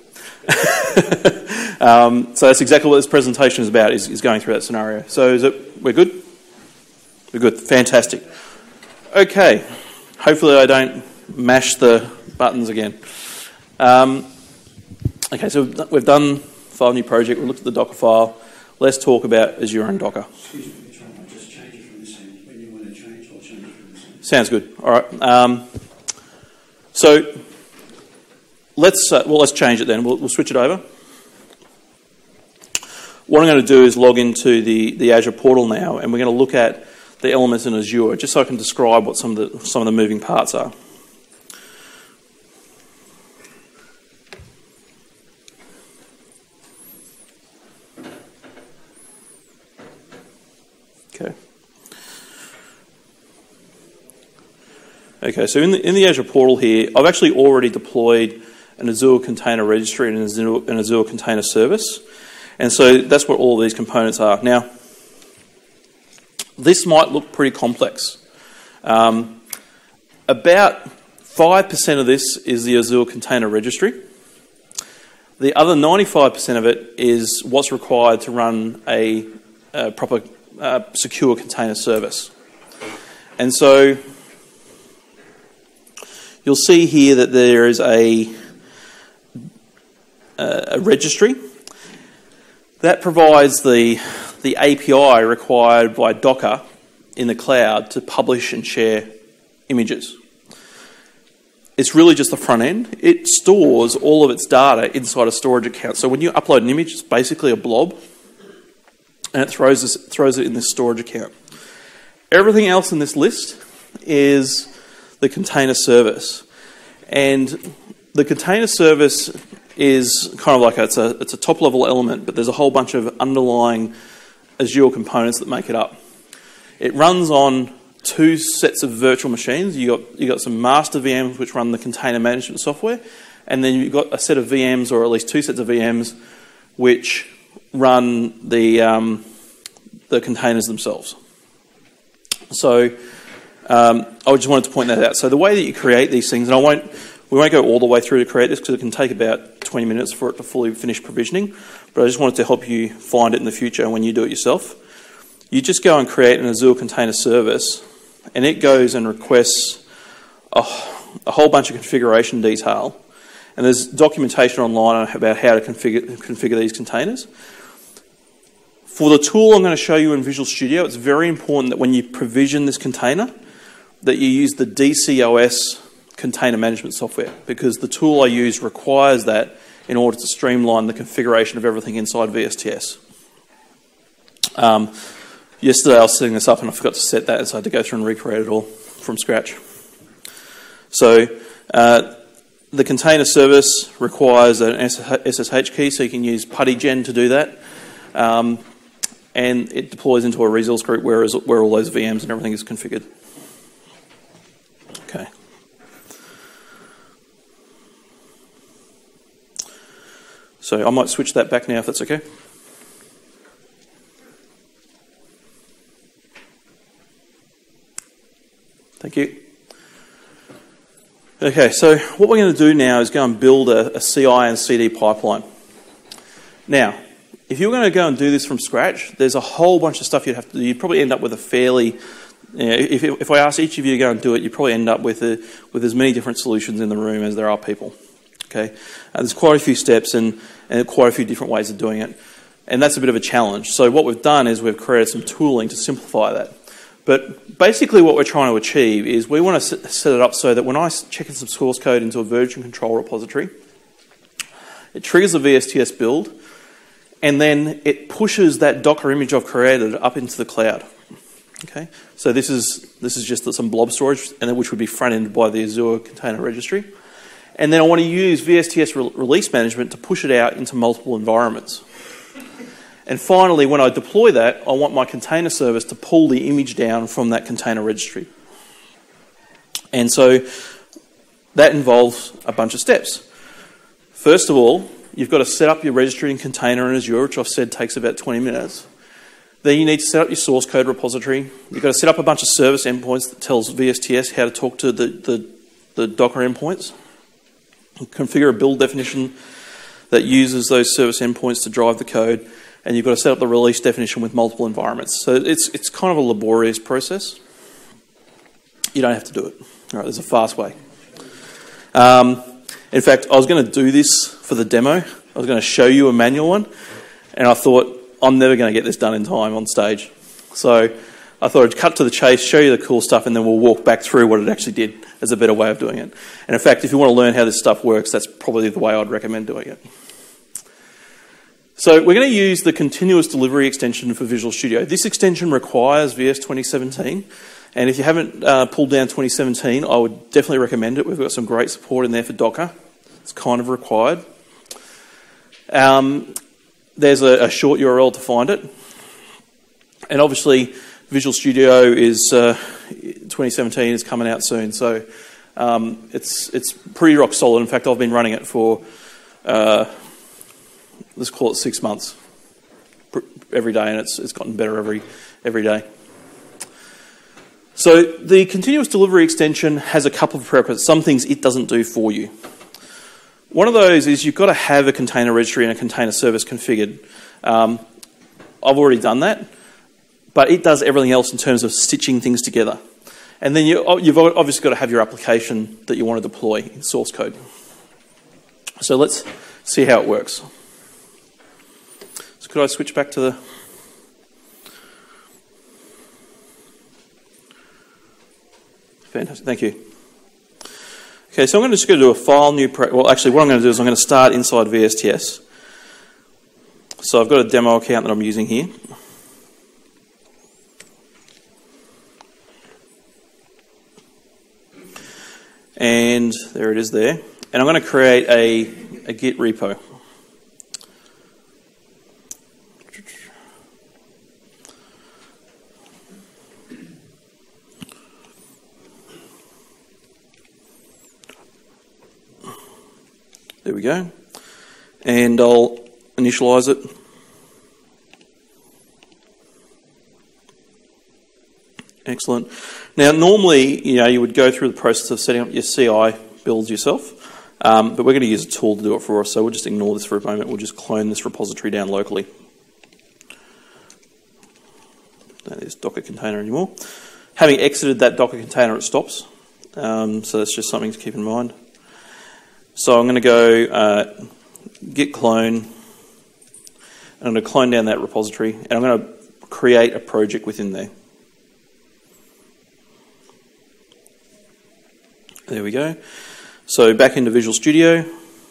So that's exactly what this presentation is about, is going through that scenario. So we're good? We're good. Fantastic. Okay. Hopefully I don't mash the buttons again. Okay, so we've done file new project. We looked at the Docker file. Let's talk about Azure and Docker. Excuse me, I'll just change it from this end. When you want to change, I'll change it from this end. Sounds good. All right. So let's change it then. We'll switch it over. What I'm going to do is log into the Azure portal now, and we're going to look at the elements in Azure, just so I can describe what some of the moving parts are. Okay, so in the Azure portal here, I've actually already deployed an Azure Container Registry and an Azure Container Service. And so that's what all of these components are. Now, this might look pretty complex. About 5% of this is the Azure Container Registry. The other 95% of it is what's required to run a proper secure container service. And so you'll see here that there is a registry that provides the API required by Docker in the cloud to publish and share images. It's really just the front end. It stores all of its data inside a storage account. So when you upload an image, it's basically a blob, and it throws it in this storage account. Everything else in this list is the container service. And the container service is kind of like it's a top-level element, but there's a whole bunch of underlying Azure components that make it up. It runs on two sets of virtual machines. You got some master VMs which run the container management software, and then you've got a set of VMs, or at least two sets of VMs, which run the containers themselves. So I just wanted to point that out. So the way that you create these things, and we won't go all the way through to create this because it can take about 20 minutes for it to fully finish provisioning, but I just wanted to help you find it in the future when you do it yourself. You just go and create an Azure Container Service, and it goes and requests a whole bunch of configuration detail. And there's documentation online about how to configure these containers. For the tool I'm going to show you in Visual Studio, it's very important that when you provision this container, that you use the DCOS container management software, because the tool I use requires that in order to streamline the configuration of everything inside VSTS. Yesterday I was setting this up and I forgot to set that, and so I had to go through and recreate it all from scratch. So the container service requires an SSH key, so you can use PuTTyGen to do that. And it deploys into a resource group where all those VMs and everything is configured. Okay. So I might switch that back now if that's okay. Thank you. Okay, so what we're going to do now is go and build a CI and CD pipeline. Now, if you're going to go and do this from scratch, there's a whole bunch of stuff you'd have to do. You'd probably end up with a fairly... if I ask each of you to go and do it, you probably end up with as many different solutions in the room as there are people. Okay, there's quite a few steps and quite a few different ways of doing it, and that's a bit of a challenge. So what we've done is we've created some tooling to simplify that. But basically what we're trying to achieve is we want to set it up so that when I check in some source code into a version control repository, it triggers the VSTS build, and then it pushes that Docker image I've created up into the cloud. Okay, so this is just some blob storage, and which would be front-ended by the Azure Container Registry. And then I want to use VSTS release management to push it out into multiple environments. And finally, when I deploy that, I want my container service to pull the image down from that container registry. And so that involves a bunch of steps. First of all, you've got to set up your registry and container in Azure, which I've said takes about 20 minutes. Then you need to set up your source code repository. You've got to set up a bunch of service endpoints that tells VSTS how to talk to the Docker endpoints. Configure a build definition that uses those service endpoints to drive the code. And you've got to set up the release definition with multiple environments. So it's kind of a laborious process. You don't have to do it. All right, there's a fast way. In fact, I was going to do this for the demo. I was going to show you a manual one. And I thought, I'm never going to get this done in time on stage. So I thought I'd cut to the chase, show you the cool stuff, and then we'll walk back through what it actually did as a better way of doing it. And in fact, if you want to learn how this stuff works, that's probably the way I'd recommend doing it. So we're going to use the continuous delivery extension for Visual Studio. This extension requires VS 2017. And if you haven't pulled down 2017, I would definitely recommend it. We've got some great support in there for Docker. It's kind of required. There's a short URL to find it. And obviously, Visual Studio is 2017 is coming out soon. So it's pretty rock solid. In fact, I've been running it for, let's call it 6 months every day, and it's gotten better every day. So the continuous delivery extension has a couple of prerequisites, some things it doesn't do for you. One of those is you've got to have a container registry and a container service configured. I've already done that, but it does everything else in terms of stitching things together. And then you've obviously got to have your application that you want to deploy in source code. So let's see how it works. So could I switch back to the... Fantastic, thank you. Okay, so I'm just going to do a file new... Well, actually, what I'm going to do is I'm going to start inside VSTS. So I've got a demo account that I'm using here. And there it is there. And I'm going to create a Git repo. There we go. And I'll initialize it. Excellent. Now, normally, you would go through the process of setting up your CI builds yourself, but we're going to use a tool to do it for us, so we'll just ignore this for a moment. We'll just clone this repository down locally. Don't need this Docker container anymore. Having exited that Docker container, it stops. So that's just something to keep in mind. So I'm going to go git clone, and I'm going to clone down that repository, and I'm going to create a project within there. There we go. So back into Visual Studio,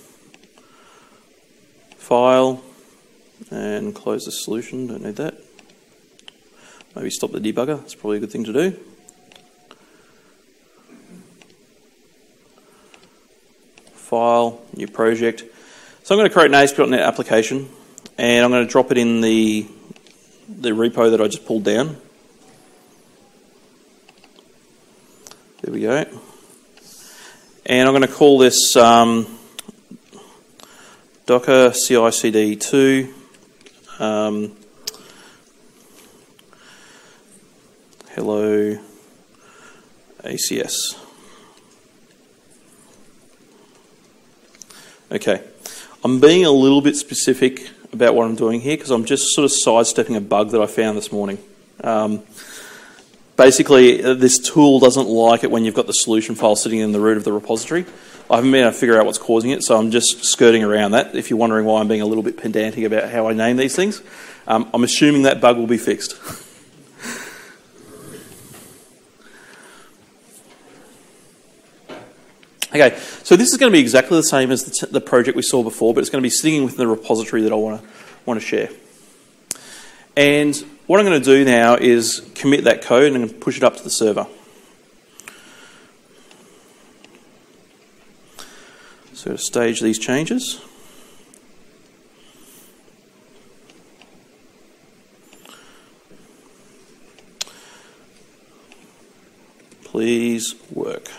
File, and close the solution, don't need that. Maybe stop the debugger, that's probably a good thing to do. File, new project. So I'm going to create an ASP.NET application, and I'm going to drop it in the repo that I just pulled down. There we go. And I'm going to call this Docker CI/CD 2 hello ACS. Okay, I'm being a little bit specific about what I'm doing here because I'm just sort of sidestepping a bug that I found this morning. Basically, this tool doesn't like it when you've got the solution file sitting in the root of the repository. I haven't been able to figure out what's causing it, so I'm just skirting around that. If you're wondering why I'm being a little bit pedantic about how I name these things, I'm assuming that bug will be fixed. Okay, so this is going to be exactly the same as the project we saw before, but it's going to be sitting within the repository that I want to share. And what I'm going to do now is commit that code and push it up to the server. So to stage these changes. please work.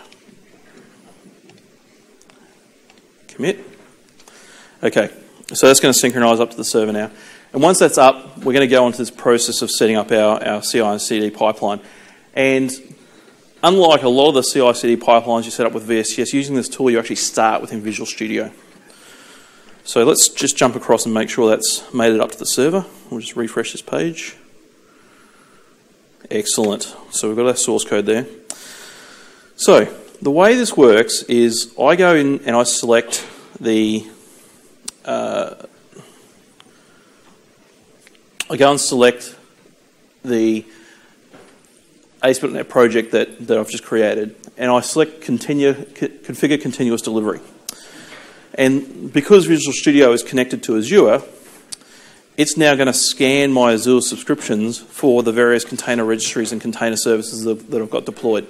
Commit. Okay, so that's going to synchronize up to the server now. And once that's up, we're going to go into this process of setting up our CI and CD pipeline. And unlike a lot of the CI/CD pipelines you set up with VSTS, using this tool you actually start within Visual Studio. So let's just jump across and make sure that's made it up to the server. We'll just refresh this page. Excellent. So we've got our source code there. So the way this works is I go in and I select the ASP.NET project that I've just created, and I select configure continuous delivery. And because Visual Studio is connected to Azure, it's now going to scan my Azure subscriptions for the various container registries and container services that I've got deployed.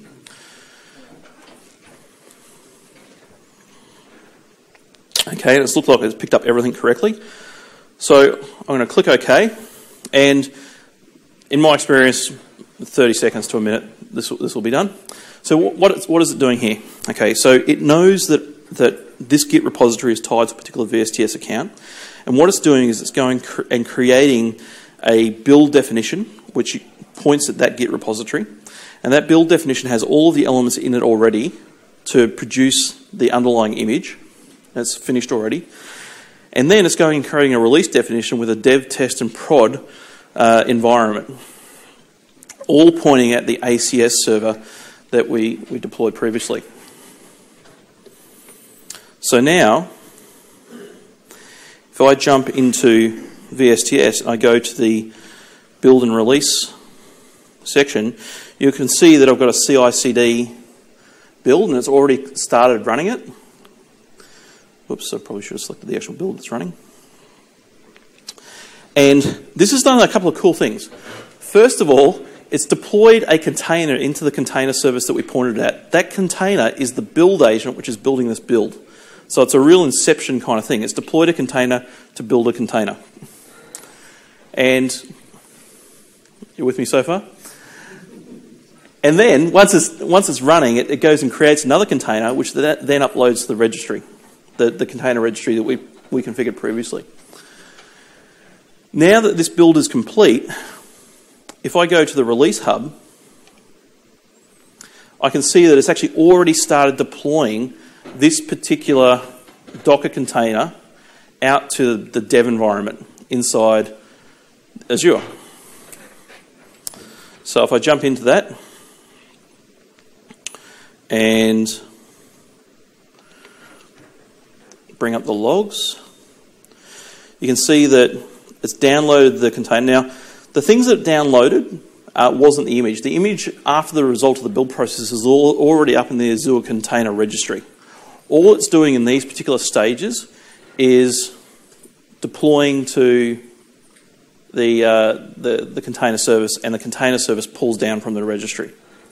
Okay, it's looked like it's picked up everything correctly. So I'm going to click OK, and in my experience, 30 seconds to a minute, this will be done. So what is it doing here? Okay, so it knows that this Git repository is tied to a particular VSTS account, and what it's doing is it's going and creating a build definition which points at that Git repository, and that build definition has all of the elements in it already to produce the underlying image. That's finished already. And then it's going and creating a release definition with a dev, test, and prod environment, all pointing at the ACS server that we deployed previously. So now, if I jump into VSTS and I go to the build and release section, you can see that I've got a CI/CD build and it's already started running it. Whoops, I probably should have selected the actual build that's running. And this has done a couple of cool things. First of all, it's deployed a container into the container service that we pointed at. That container is the build agent which is building this build. So it's a real inception kind of thing. It's deployed a container to build a container. And you with me so far? And then once it's running, it goes and creates another container which then uploads to the registry, the container registry that we configured previously. Now that this build is complete, if I go to the release hub, I can see that it's actually already started deploying this particular Docker container out to the dev environment inside Azure. So if I jump into that and bring up the logs, you can see that it's downloaded the container. Now, the things that it downloaded wasn't the image. The image, after the result of the build process, is already up in the Azure container registry. All it's doing in these particular stages is deploying to the container service, and the container service pulls down from the registry.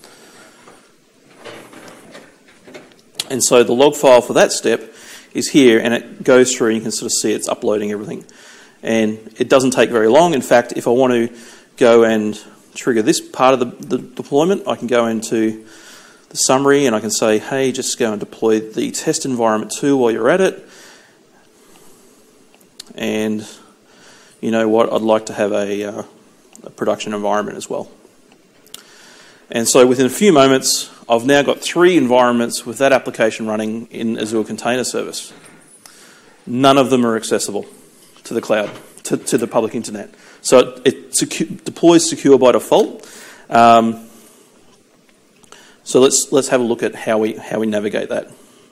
And so the log file for that step is here, and it goes through and you can sort of see it's uploading everything. And it doesn't take very long. In fact, if I want to go and trigger this part of the deployment, I can go into the summary and I can say, hey, just go and deploy the test environment too while you're at it. And you know what, I'd like to have a production environment as well. And so within a few moments, I've now got 3 environments with that application running in Azure Container Service. None of them are accessible to the cloud, to the public internet. So it deploys secure by default. So let's have a look at how we navigate that.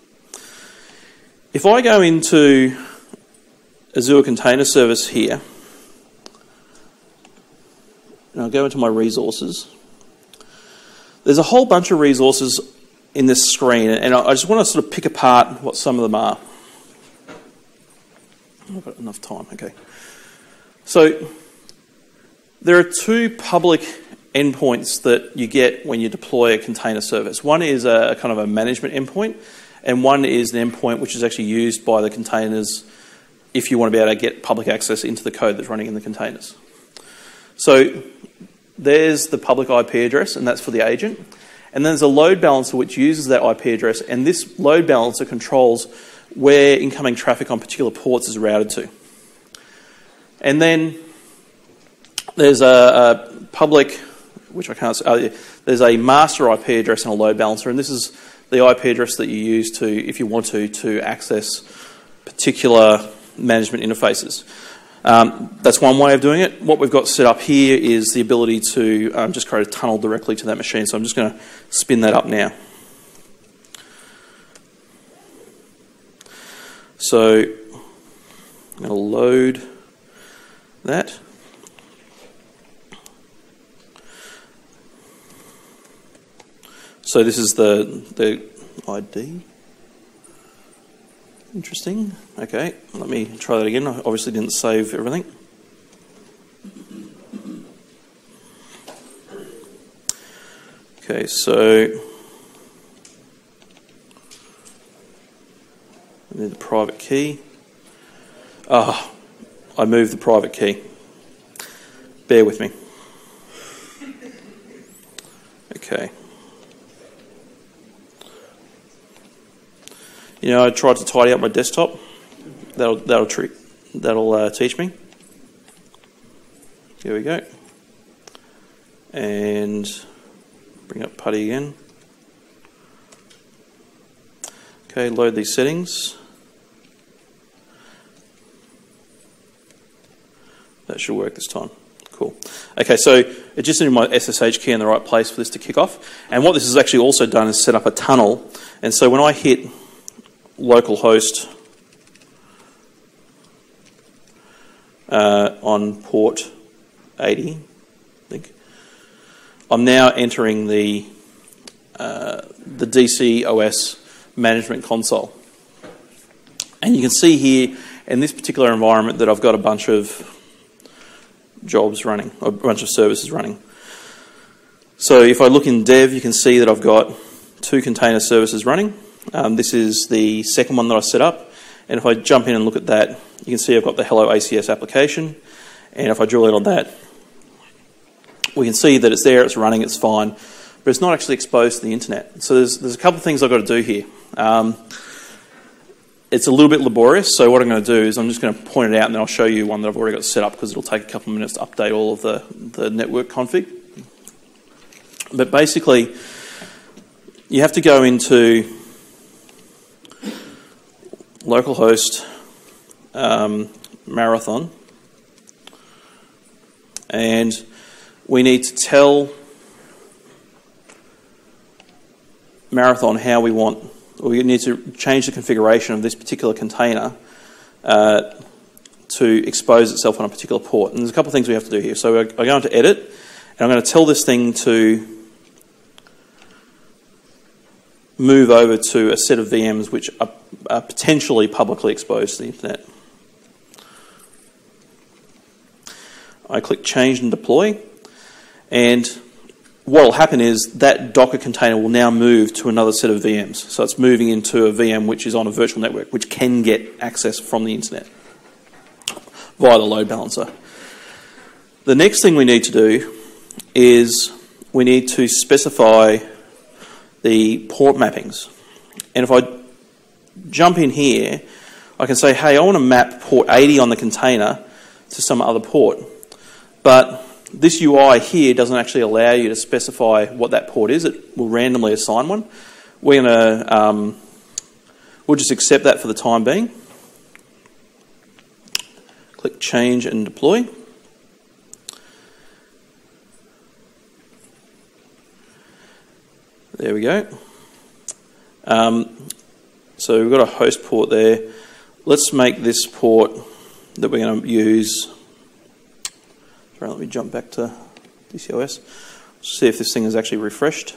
If I go into Azure Container Service here, and I'll go into my resources, there's a whole bunch of resources in this screen, and I just want to sort of pick apart what some of them are. I've got enough time, okay. So there are 2 public endpoints that you get when you deploy a container service. One is a kind of a management endpoint, and one is an endpoint which is actually used by the containers if you want to be able to get public access into the code that's running in the containers. So there's the public IP address, and that's for the agent. And then there's a load balancer which uses that IP address, and this load balancer controls where incoming traffic on particular ports is routed to. And then there's a public, which I can't say, there's a master IP address and a load balancer, and this is the IP address that you use to, if you want to access particular management interfaces. That's one way of doing it. What we've got set up here is the ability to just create a tunnel directly to that machine. So I'm just going to spin that up now. So I'm going to load that. So this is the ID. Interesting. Okay, let me try that again. I obviously didn't save everything. Okay, so I need the private key. I moved the private key. Bear with me. Okay. You know, I tried to tidy up my desktop. That'll teach me. Here we go. And bring up PuTTY again. Okay, load these settings. That should work this time. Cool. Okay, so it just needed my SSH key in the right place for this to kick off. And what this has actually also done is set up a tunnel. And so when I hit localhost on port 80, I think, I'm now entering the DCOS management console. And you can see here in this particular environment that I've got a bunch of jobs running, or a bunch of services running. So if I look in dev, you can see that I've got 2 container services running. This is the second one that I set up, and if I jump in and look at that, you can see I've got the Hello ACS application, and if I drill in on that, we can see that it's there, it's running, it's fine, but it's not actually exposed to the internet. So there's a couple of things I've got to do here. It's a little bit laborious, so what I'm going to do is I'm just going to point it out and then I'll show you one that I've already got set up because it'll take a couple of minutes to update all of the network config. But basically, you have to go into localhost Marathon, and we need to tell Marathon how we want, or we need to change the configuration of this particular container to expose itself on a particular port. And there's a couple of things we have to do here. So I go into edit, and I'm going to tell this thing to move over to a set of VMs which are potentially publicly exposed to the internet. I click change and deploy, and what will happen is that Docker container will now move to another set of VMs. So it's moving into a VM which is on a virtual network, which can get access from the internet via the load balancer. The next thing we need to do is we need to specify the port mappings. And if I jump in here, I can say, hey, I want to map port 80 on the container to some other port. But this UI here doesn't actually allow you to specify what that port is. It will randomly assign one. We're going to, we'll just accept that for the time being. Click change and deploy. There we go. So we've got a host port there. Let's make this port that we're going to use. Sorry, let me jump back to DCOS. See if this thing is actually refreshed.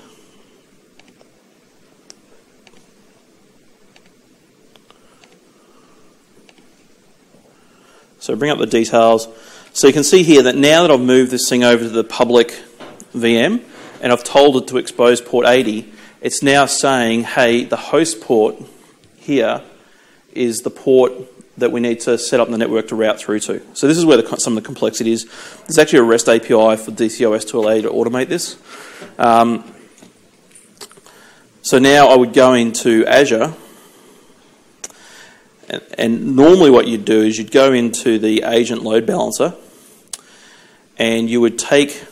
So bring up the details. So you can see here that now that I've moved this thing over to the public VM, and I've told it to expose port 80, it's now saying, hey, the host port here is the port that we need to set up the network to route through to. So this is where some of the complexity is. There's actually a REST API for DCOS to allow you to automate this. So now I would go into Azure, and normally what you'd do is you'd go into the agent load balancer, and you would take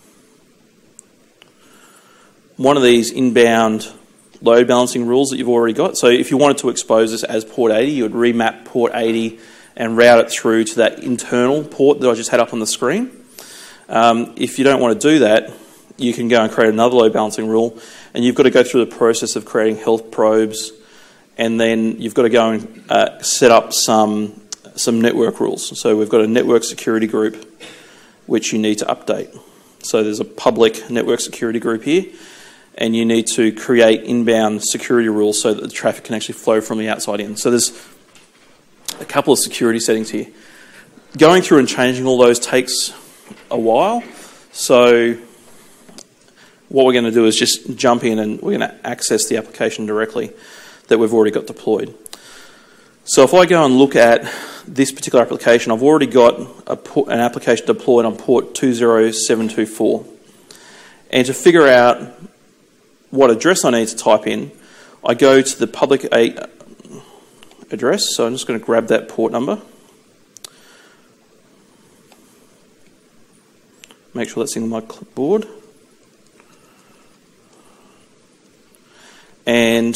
one of these inbound load balancing rules that you've already got. So if you wanted to expose this as port 80, you would remap port 80 and route it through to that internal port that I just had up on the screen. If you don't want to do that, you can go and create another load balancing rule, and you've got to go through the process of creating health probes, and then you've got to go and set up some network rules. So we've got a network security group which you need to update. So there's a public network security group here, and you need to create inbound security rules so that the traffic can actually flow from the outside in. So there's a couple of security settings here. Going through and changing all those takes a while. So what we're going to do is just jump in and we're going to access the application directly that we've already got deployed. So if I go and look at this particular application, I've already got an application deployed on port 20724. And to figure out what address I need to type in, I go to the public address. So I'm just going to grab that port number. Make sure that's in my clipboard. And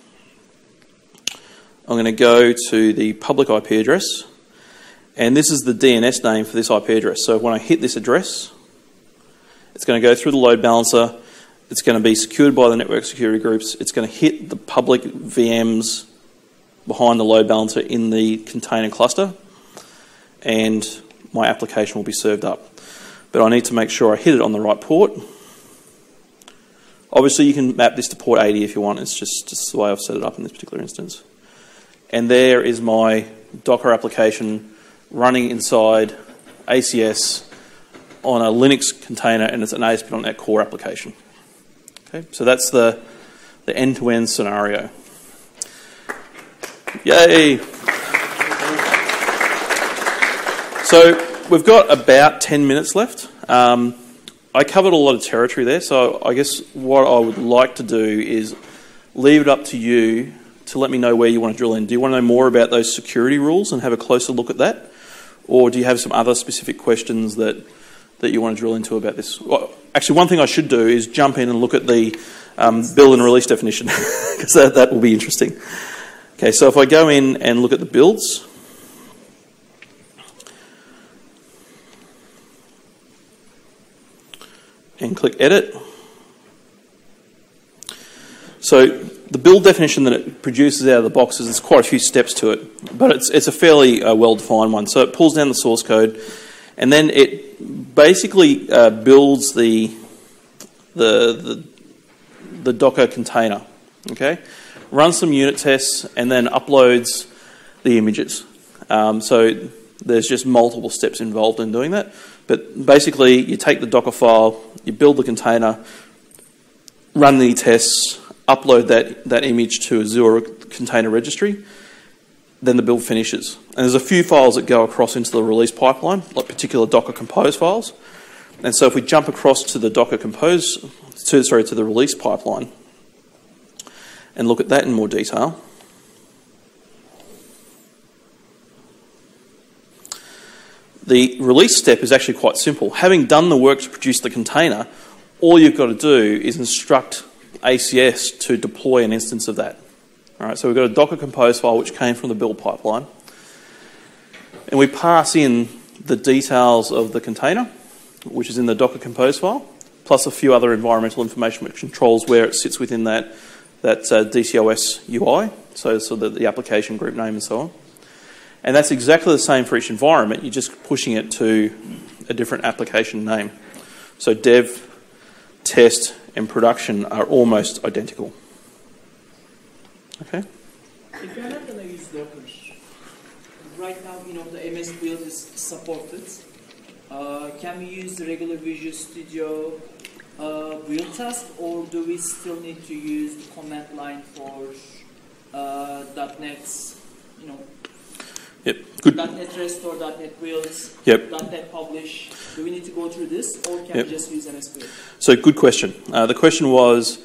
I'm going to go to the public IP address, and this is the DNS name for this IP address. So when I hit this address, it's going to go through the load balancer, it's going to be secured by the network security groups, it's going to hit the public VMs behind the load balancer in the container cluster, and my application will be served up. But I need to make sure I hit it on the right port. Obviously you can map this to port 80 if you want, it's just the way I've set it up in this particular instance. And there is my Docker application running inside ACS on a Linux container, and it's an ASP.NET Core application. Okay, so that's the end-to-end scenario. Yay! So we've got about 10 minutes left. I covered a lot of territory there, so I guess what I would like to do is leave it up to you to let me know where you want to drill in. Do you want to know more about those security rules and have a closer look at that? Or do you have some other specific questions that you want to drill into about this? Well, actually, one thing I should do is jump in and look at the build and release definition, because that will be interesting. Okay, so if I go in and look at the builds, and click edit. So the build definition that it produces out of the box is there's quite a few steps to it, but it's a fairly well-defined one. So it pulls down the source code, and then it basically builds the Docker container. Okay, runs some unit tests, and then uploads the images. So there's just multiple steps involved in doing that. But basically, you take the Docker file, you build the container, run the tests, upload that image to Azure Container Registry, then the build finishes. And there's a few files that go across into the release pipeline, like particular Docker Compose files. And so if we jump across to the Docker Compose, to the release pipeline, and look at that in more detail, the release step is actually quite simple. Having done the work to produce the container, all you've got to do is instruct ACS to deploy an instance of that. All right, so we've got a Docker Compose file which came from the build pipeline, and we pass in the details of the container, which is in the Docker Compose file, plus a few other environmental information which controls where it sits within that DCOS UI, so the application group name and so on. And that's exactly the same for each environment, you're just pushing it to a different application name. So dev, test, and production are almost identical. Okay? If you're not going to use Docker, right now, the MS build is supported. Can we use the regular Visual Studio build task, or do we still need to use the command line for .NET's, Yep. Good. .NET Restore, .NET Builds, Yep. .NET Publish? Do we need to go through this, or can we just use MS Build? So good question. The question was,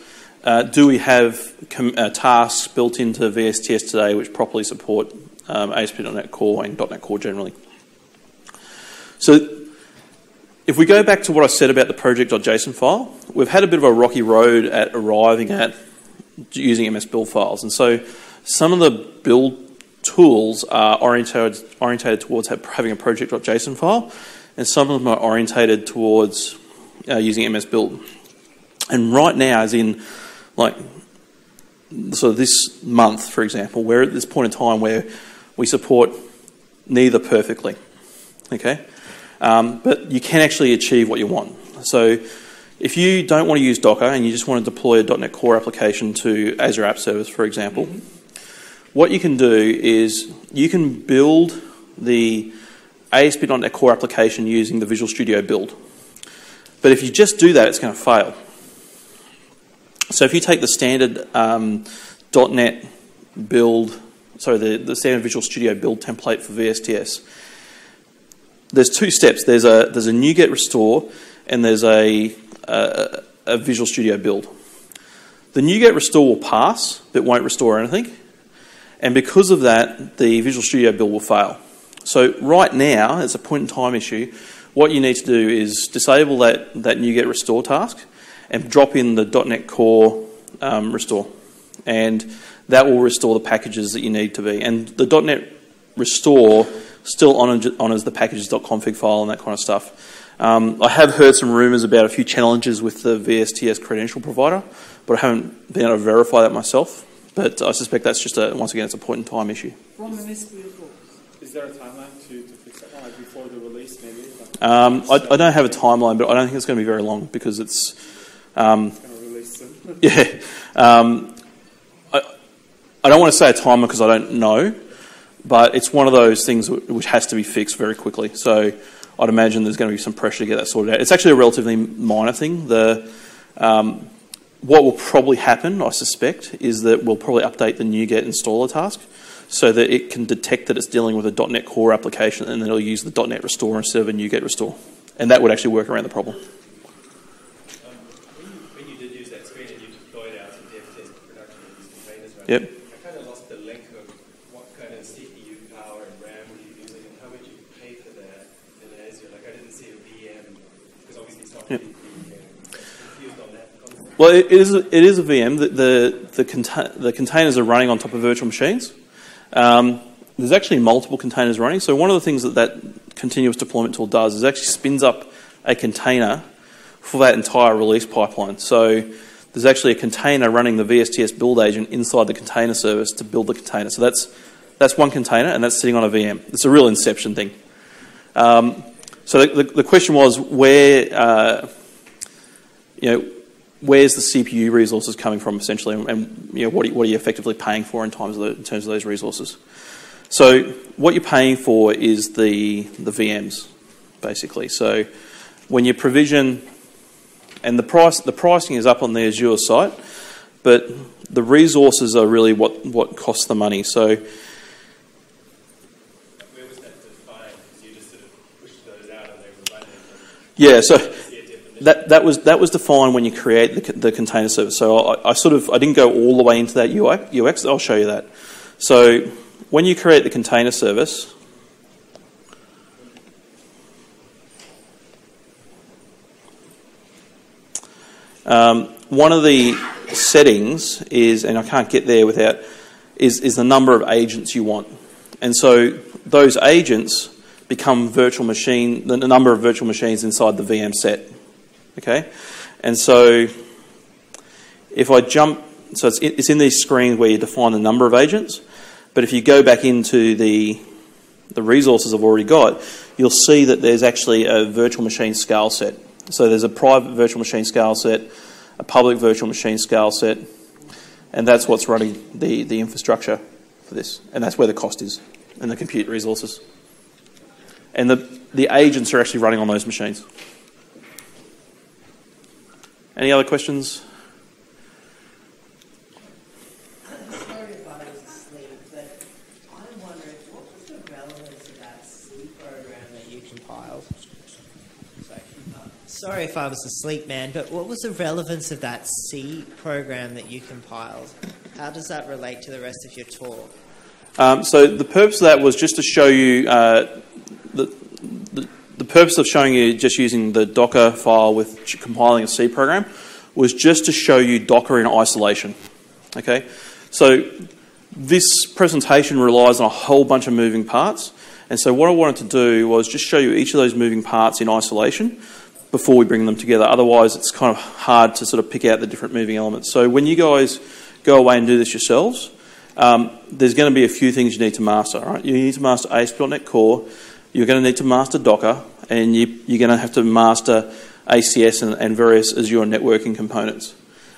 do we have tasks built into VSTS today which properly support ASP.NET Core and .NET Core generally? So if we go back to what I said about the project.json file, we've had a bit of a rocky road at arriving at using MS Build files. And so some of the build tools are orientated towards having a project.json file, and some of them are orientated towards using MS Build. And right now, as in like sort of this month, for example, we're at this point in time where we support neither perfectly. Okay? But you can actually achieve what you want. So if you don't want to use Docker and you just want to deploy a .NET Core application to Azure App Service, for example, what you can do is you can build the ASP.NET Core application using the Visual Studio build. But if you just do that, it's going to fail. So if you take the standard .NET build, the standard Visual Studio build template for VSTS, there's two steps. There's a NuGet restore and there's a Visual Studio build. The NuGet restore will pass, but won't restore anything. And because of that, the Visual Studio build will fail. So right now, it's a point-in-time issue. What you need to do is disable that NuGet restore task and drop in the .NET Core restore. And that will restore the packages that you need to be. And the .NET restore still honours the packages.config file and that kind of stuff. I have heard some rumours about a few challenges with the VSTS credential provider, but I haven't been able to verify that myself. But I suspect that's just, once again, it's a point-in-time issue. From MS Build. Is there a timeline to fix that one, like before the release, maybe? I don't have a timeline, but I don't think it's going to be very long because it's... It's going to release soon. Yeah. I don't want to say a timer because I don't know, but it's one of those things which has to be fixed very quickly. So I'd imagine there's going to be some pressure to get that sorted out. It's actually a relatively minor thing. What will probably happen, I suspect, is that we'll probably update the NuGet installer task so that it can detect that it's dealing with a .NET Core application, and then it'll use the .NET restore instead of a NuGet restore. And that would actually work around the problem. When you did use that screen and you deployed out to dev test production of these containers, right? Yep. I kind of lost the link of what kind of CPU power and RAM were you using and how would you pay for that in Azure? Like I didn't see a VM because obviously it's not Yep. confused on that concept. Well, it is a VM. The containers are running on top of virtual machines. There's actually multiple containers running. So one of the things that continuous deployment tool does is actually spins up a container for that entire release pipeline. So there's actually a container running the VSTS build agent inside the container service to build the container. So that's one container, and that's sitting on a VM. It's a real Inception thing. So the question was where's the CPU resources coming from, essentially, and what are you effectively paying for in terms of those resources? So what you're paying for is the VMs, basically. So when you provision, and the pricing is up on the Azure site, but the resources are really what costs the money. So Where was that defined? Because you just sort of pushed those out and they were running. yeah, so that was defined when you create the container service. So I didn't go all the way into that UX. I'll show you that. So when you create the container service, one of the settings is, and I can't get there without, is the number of agents you want. And so those agents become the number of virtual machines inside the VM set. Okay? And so if I jump, so it's in these screens where you define the number of agents, but if you go back into the resources I've already got, you'll see that there's actually a virtual machine scale set. So there's a private virtual machine scale set, a public virtual machine scale set, and that's what's running the infrastructure for this. And that's where the cost is, and the compute resources. And the agents are actually running on those machines. Any other questions? Sorry if I was asleep, but I'm wondering what was the relevance of that C program that you compiled? Sorry if I was asleep, man, but what was the relevance of that C program that you compiled? How does that relate to the rest of your talk? So the purpose of that was just to show you the purpose of showing you just using the Docker file with compiling a C program was just to show you Docker in isolation. Okay, so this presentation relies on a whole bunch of moving parts, and so what I wanted to do was just show you each of those moving parts in isolation before we bring them together. Otherwise, it's kind of hard to sort of pick out the different moving elements. So when you guys go away and do this yourselves, there's going to be a few things you need to master. Right? You need to master ASP.NET Core. You're going to need to master Docker, and you're going to have to master ACS and various Azure networking components.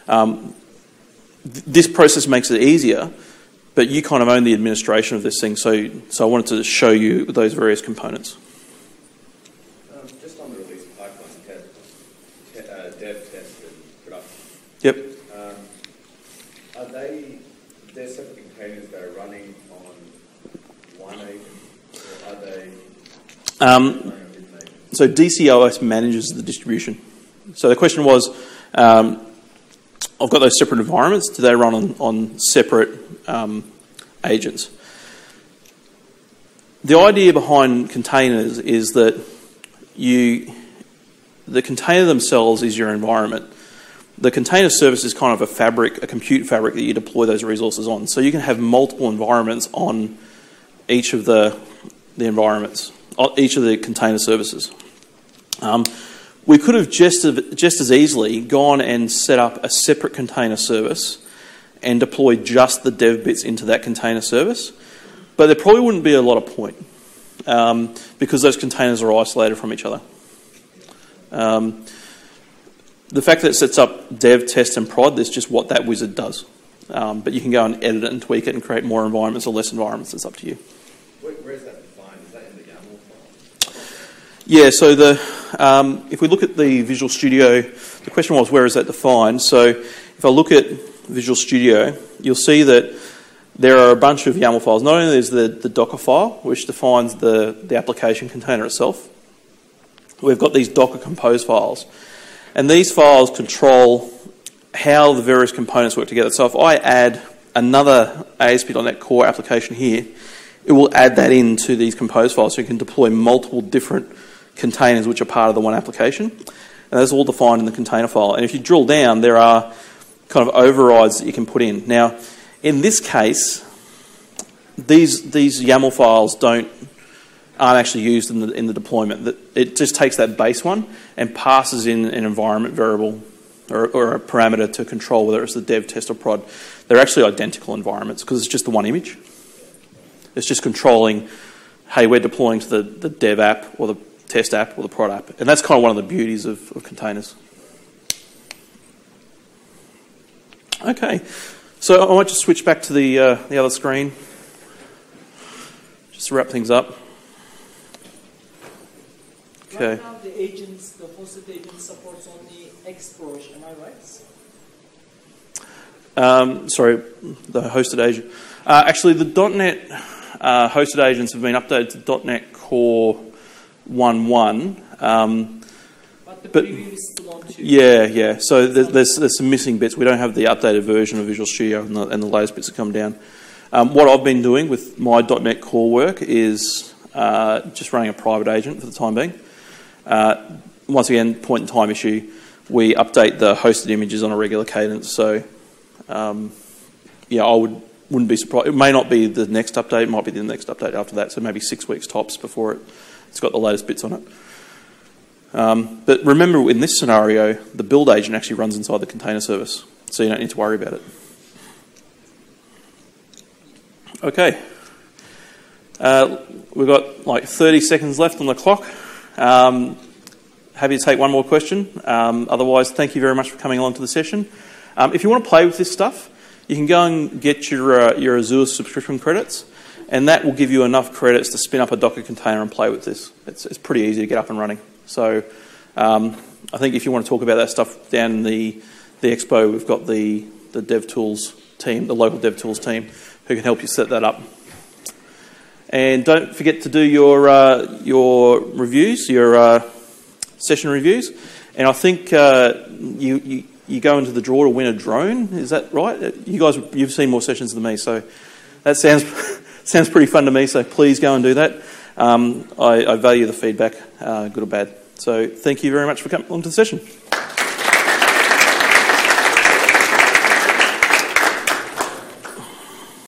This process makes it easier, but you kind of own the administration of this thing, so I wanted to show you those various components. Just on the release pipeline, dev, test, and production. Yep. Are they're separate containers that are running on one agent, or are they running on different agents? So DCOS manages the distribution. So the question was, I've got those separate environments. Do they run on separate agents? The idea behind containers is that the container themselves is your environment. The container service is kind of a fabric, a compute fabric that you deploy those resources on. So you can have multiple environments on each of the environments, each of the container services. We could have just as easily gone and set up a separate container service and deployed just the dev bits into that container service, but there probably wouldn't be a lot of point because those containers are isolated from each other. The fact that it sets up dev, test, and prod, that's just what that wizard does. But you can go and edit it and tweak it and create more environments or less environments. It's up to you. Where is that defined? Is that in the YAML file? Yeah, so if we look at the Visual Studio, the question was, where is that defined? So if I look at Visual Studio, you'll see that there are a bunch of YAML files. Not only is the Docker file, which defines the application container itself, we've got these Docker Compose files. And these files control how the various components work together. So if I add another ASP.NET Core application here, it will add that into these Compose files so you can deploy multiple different containers which are part of the one application. And that's all defined in the container file. And if you drill down, there are kind of overrides that you can put in. Now, in this case, these YAML files aren't actually used in the deployment. It just takes that base one and passes in an environment variable or a parameter to control whether it's the dev, test, or prod. They're actually identical environments because it's just the one image. It's just controlling, hey, we're deploying to the dev app or the test app or the prod app. And that's kind of one of the beauties of containers. Okay, so I might just switch back to the other screen just to wrap things up. Okay. Right now, the hosted agent supports only Xpros, am I right? Sorry, the hosted agent. Actually, the .NET hosted agents have been updated to .NET Core 1.1. But the preview is still on 2. Yeah. So there's some missing bits. We don't have the updated version of Visual Studio, and the latest bits have come down. What I've been doing with my .NET Core work is just running a private agent for the time being. Once again, point in time issue. We update the hosted images on a regular cadence. So, I wouldn't be surprised. It may not be the next update. It might be the next update after that. So maybe 6 weeks tops before it's got the latest bits on it. But remember, in this scenario, the build agent actually runs inside the container service, so you don't need to worry about it. Okay. We've got like 30 seconds left on the clock. Happy to take one more question. Otherwise, thank you very much for coming along to the session. If you want to play with this stuff, you can go and get your Azure subscription credits, and that will give you enough credits to spin up a Docker container and play with this. It's pretty easy to get up and running. So I think if you want to talk about that stuff down in the expo, we've got the DevTools team, the local DevTools team, who can help you set that up. And don't forget to do your reviews, your session reviews. And I think you go into the draw to win a drone. Is that right? You guys, you've seen more sessions than me, so that sounds pretty fun to me. So please go and do that. I value the feedback, good or bad. So thank you very much for coming along to the session.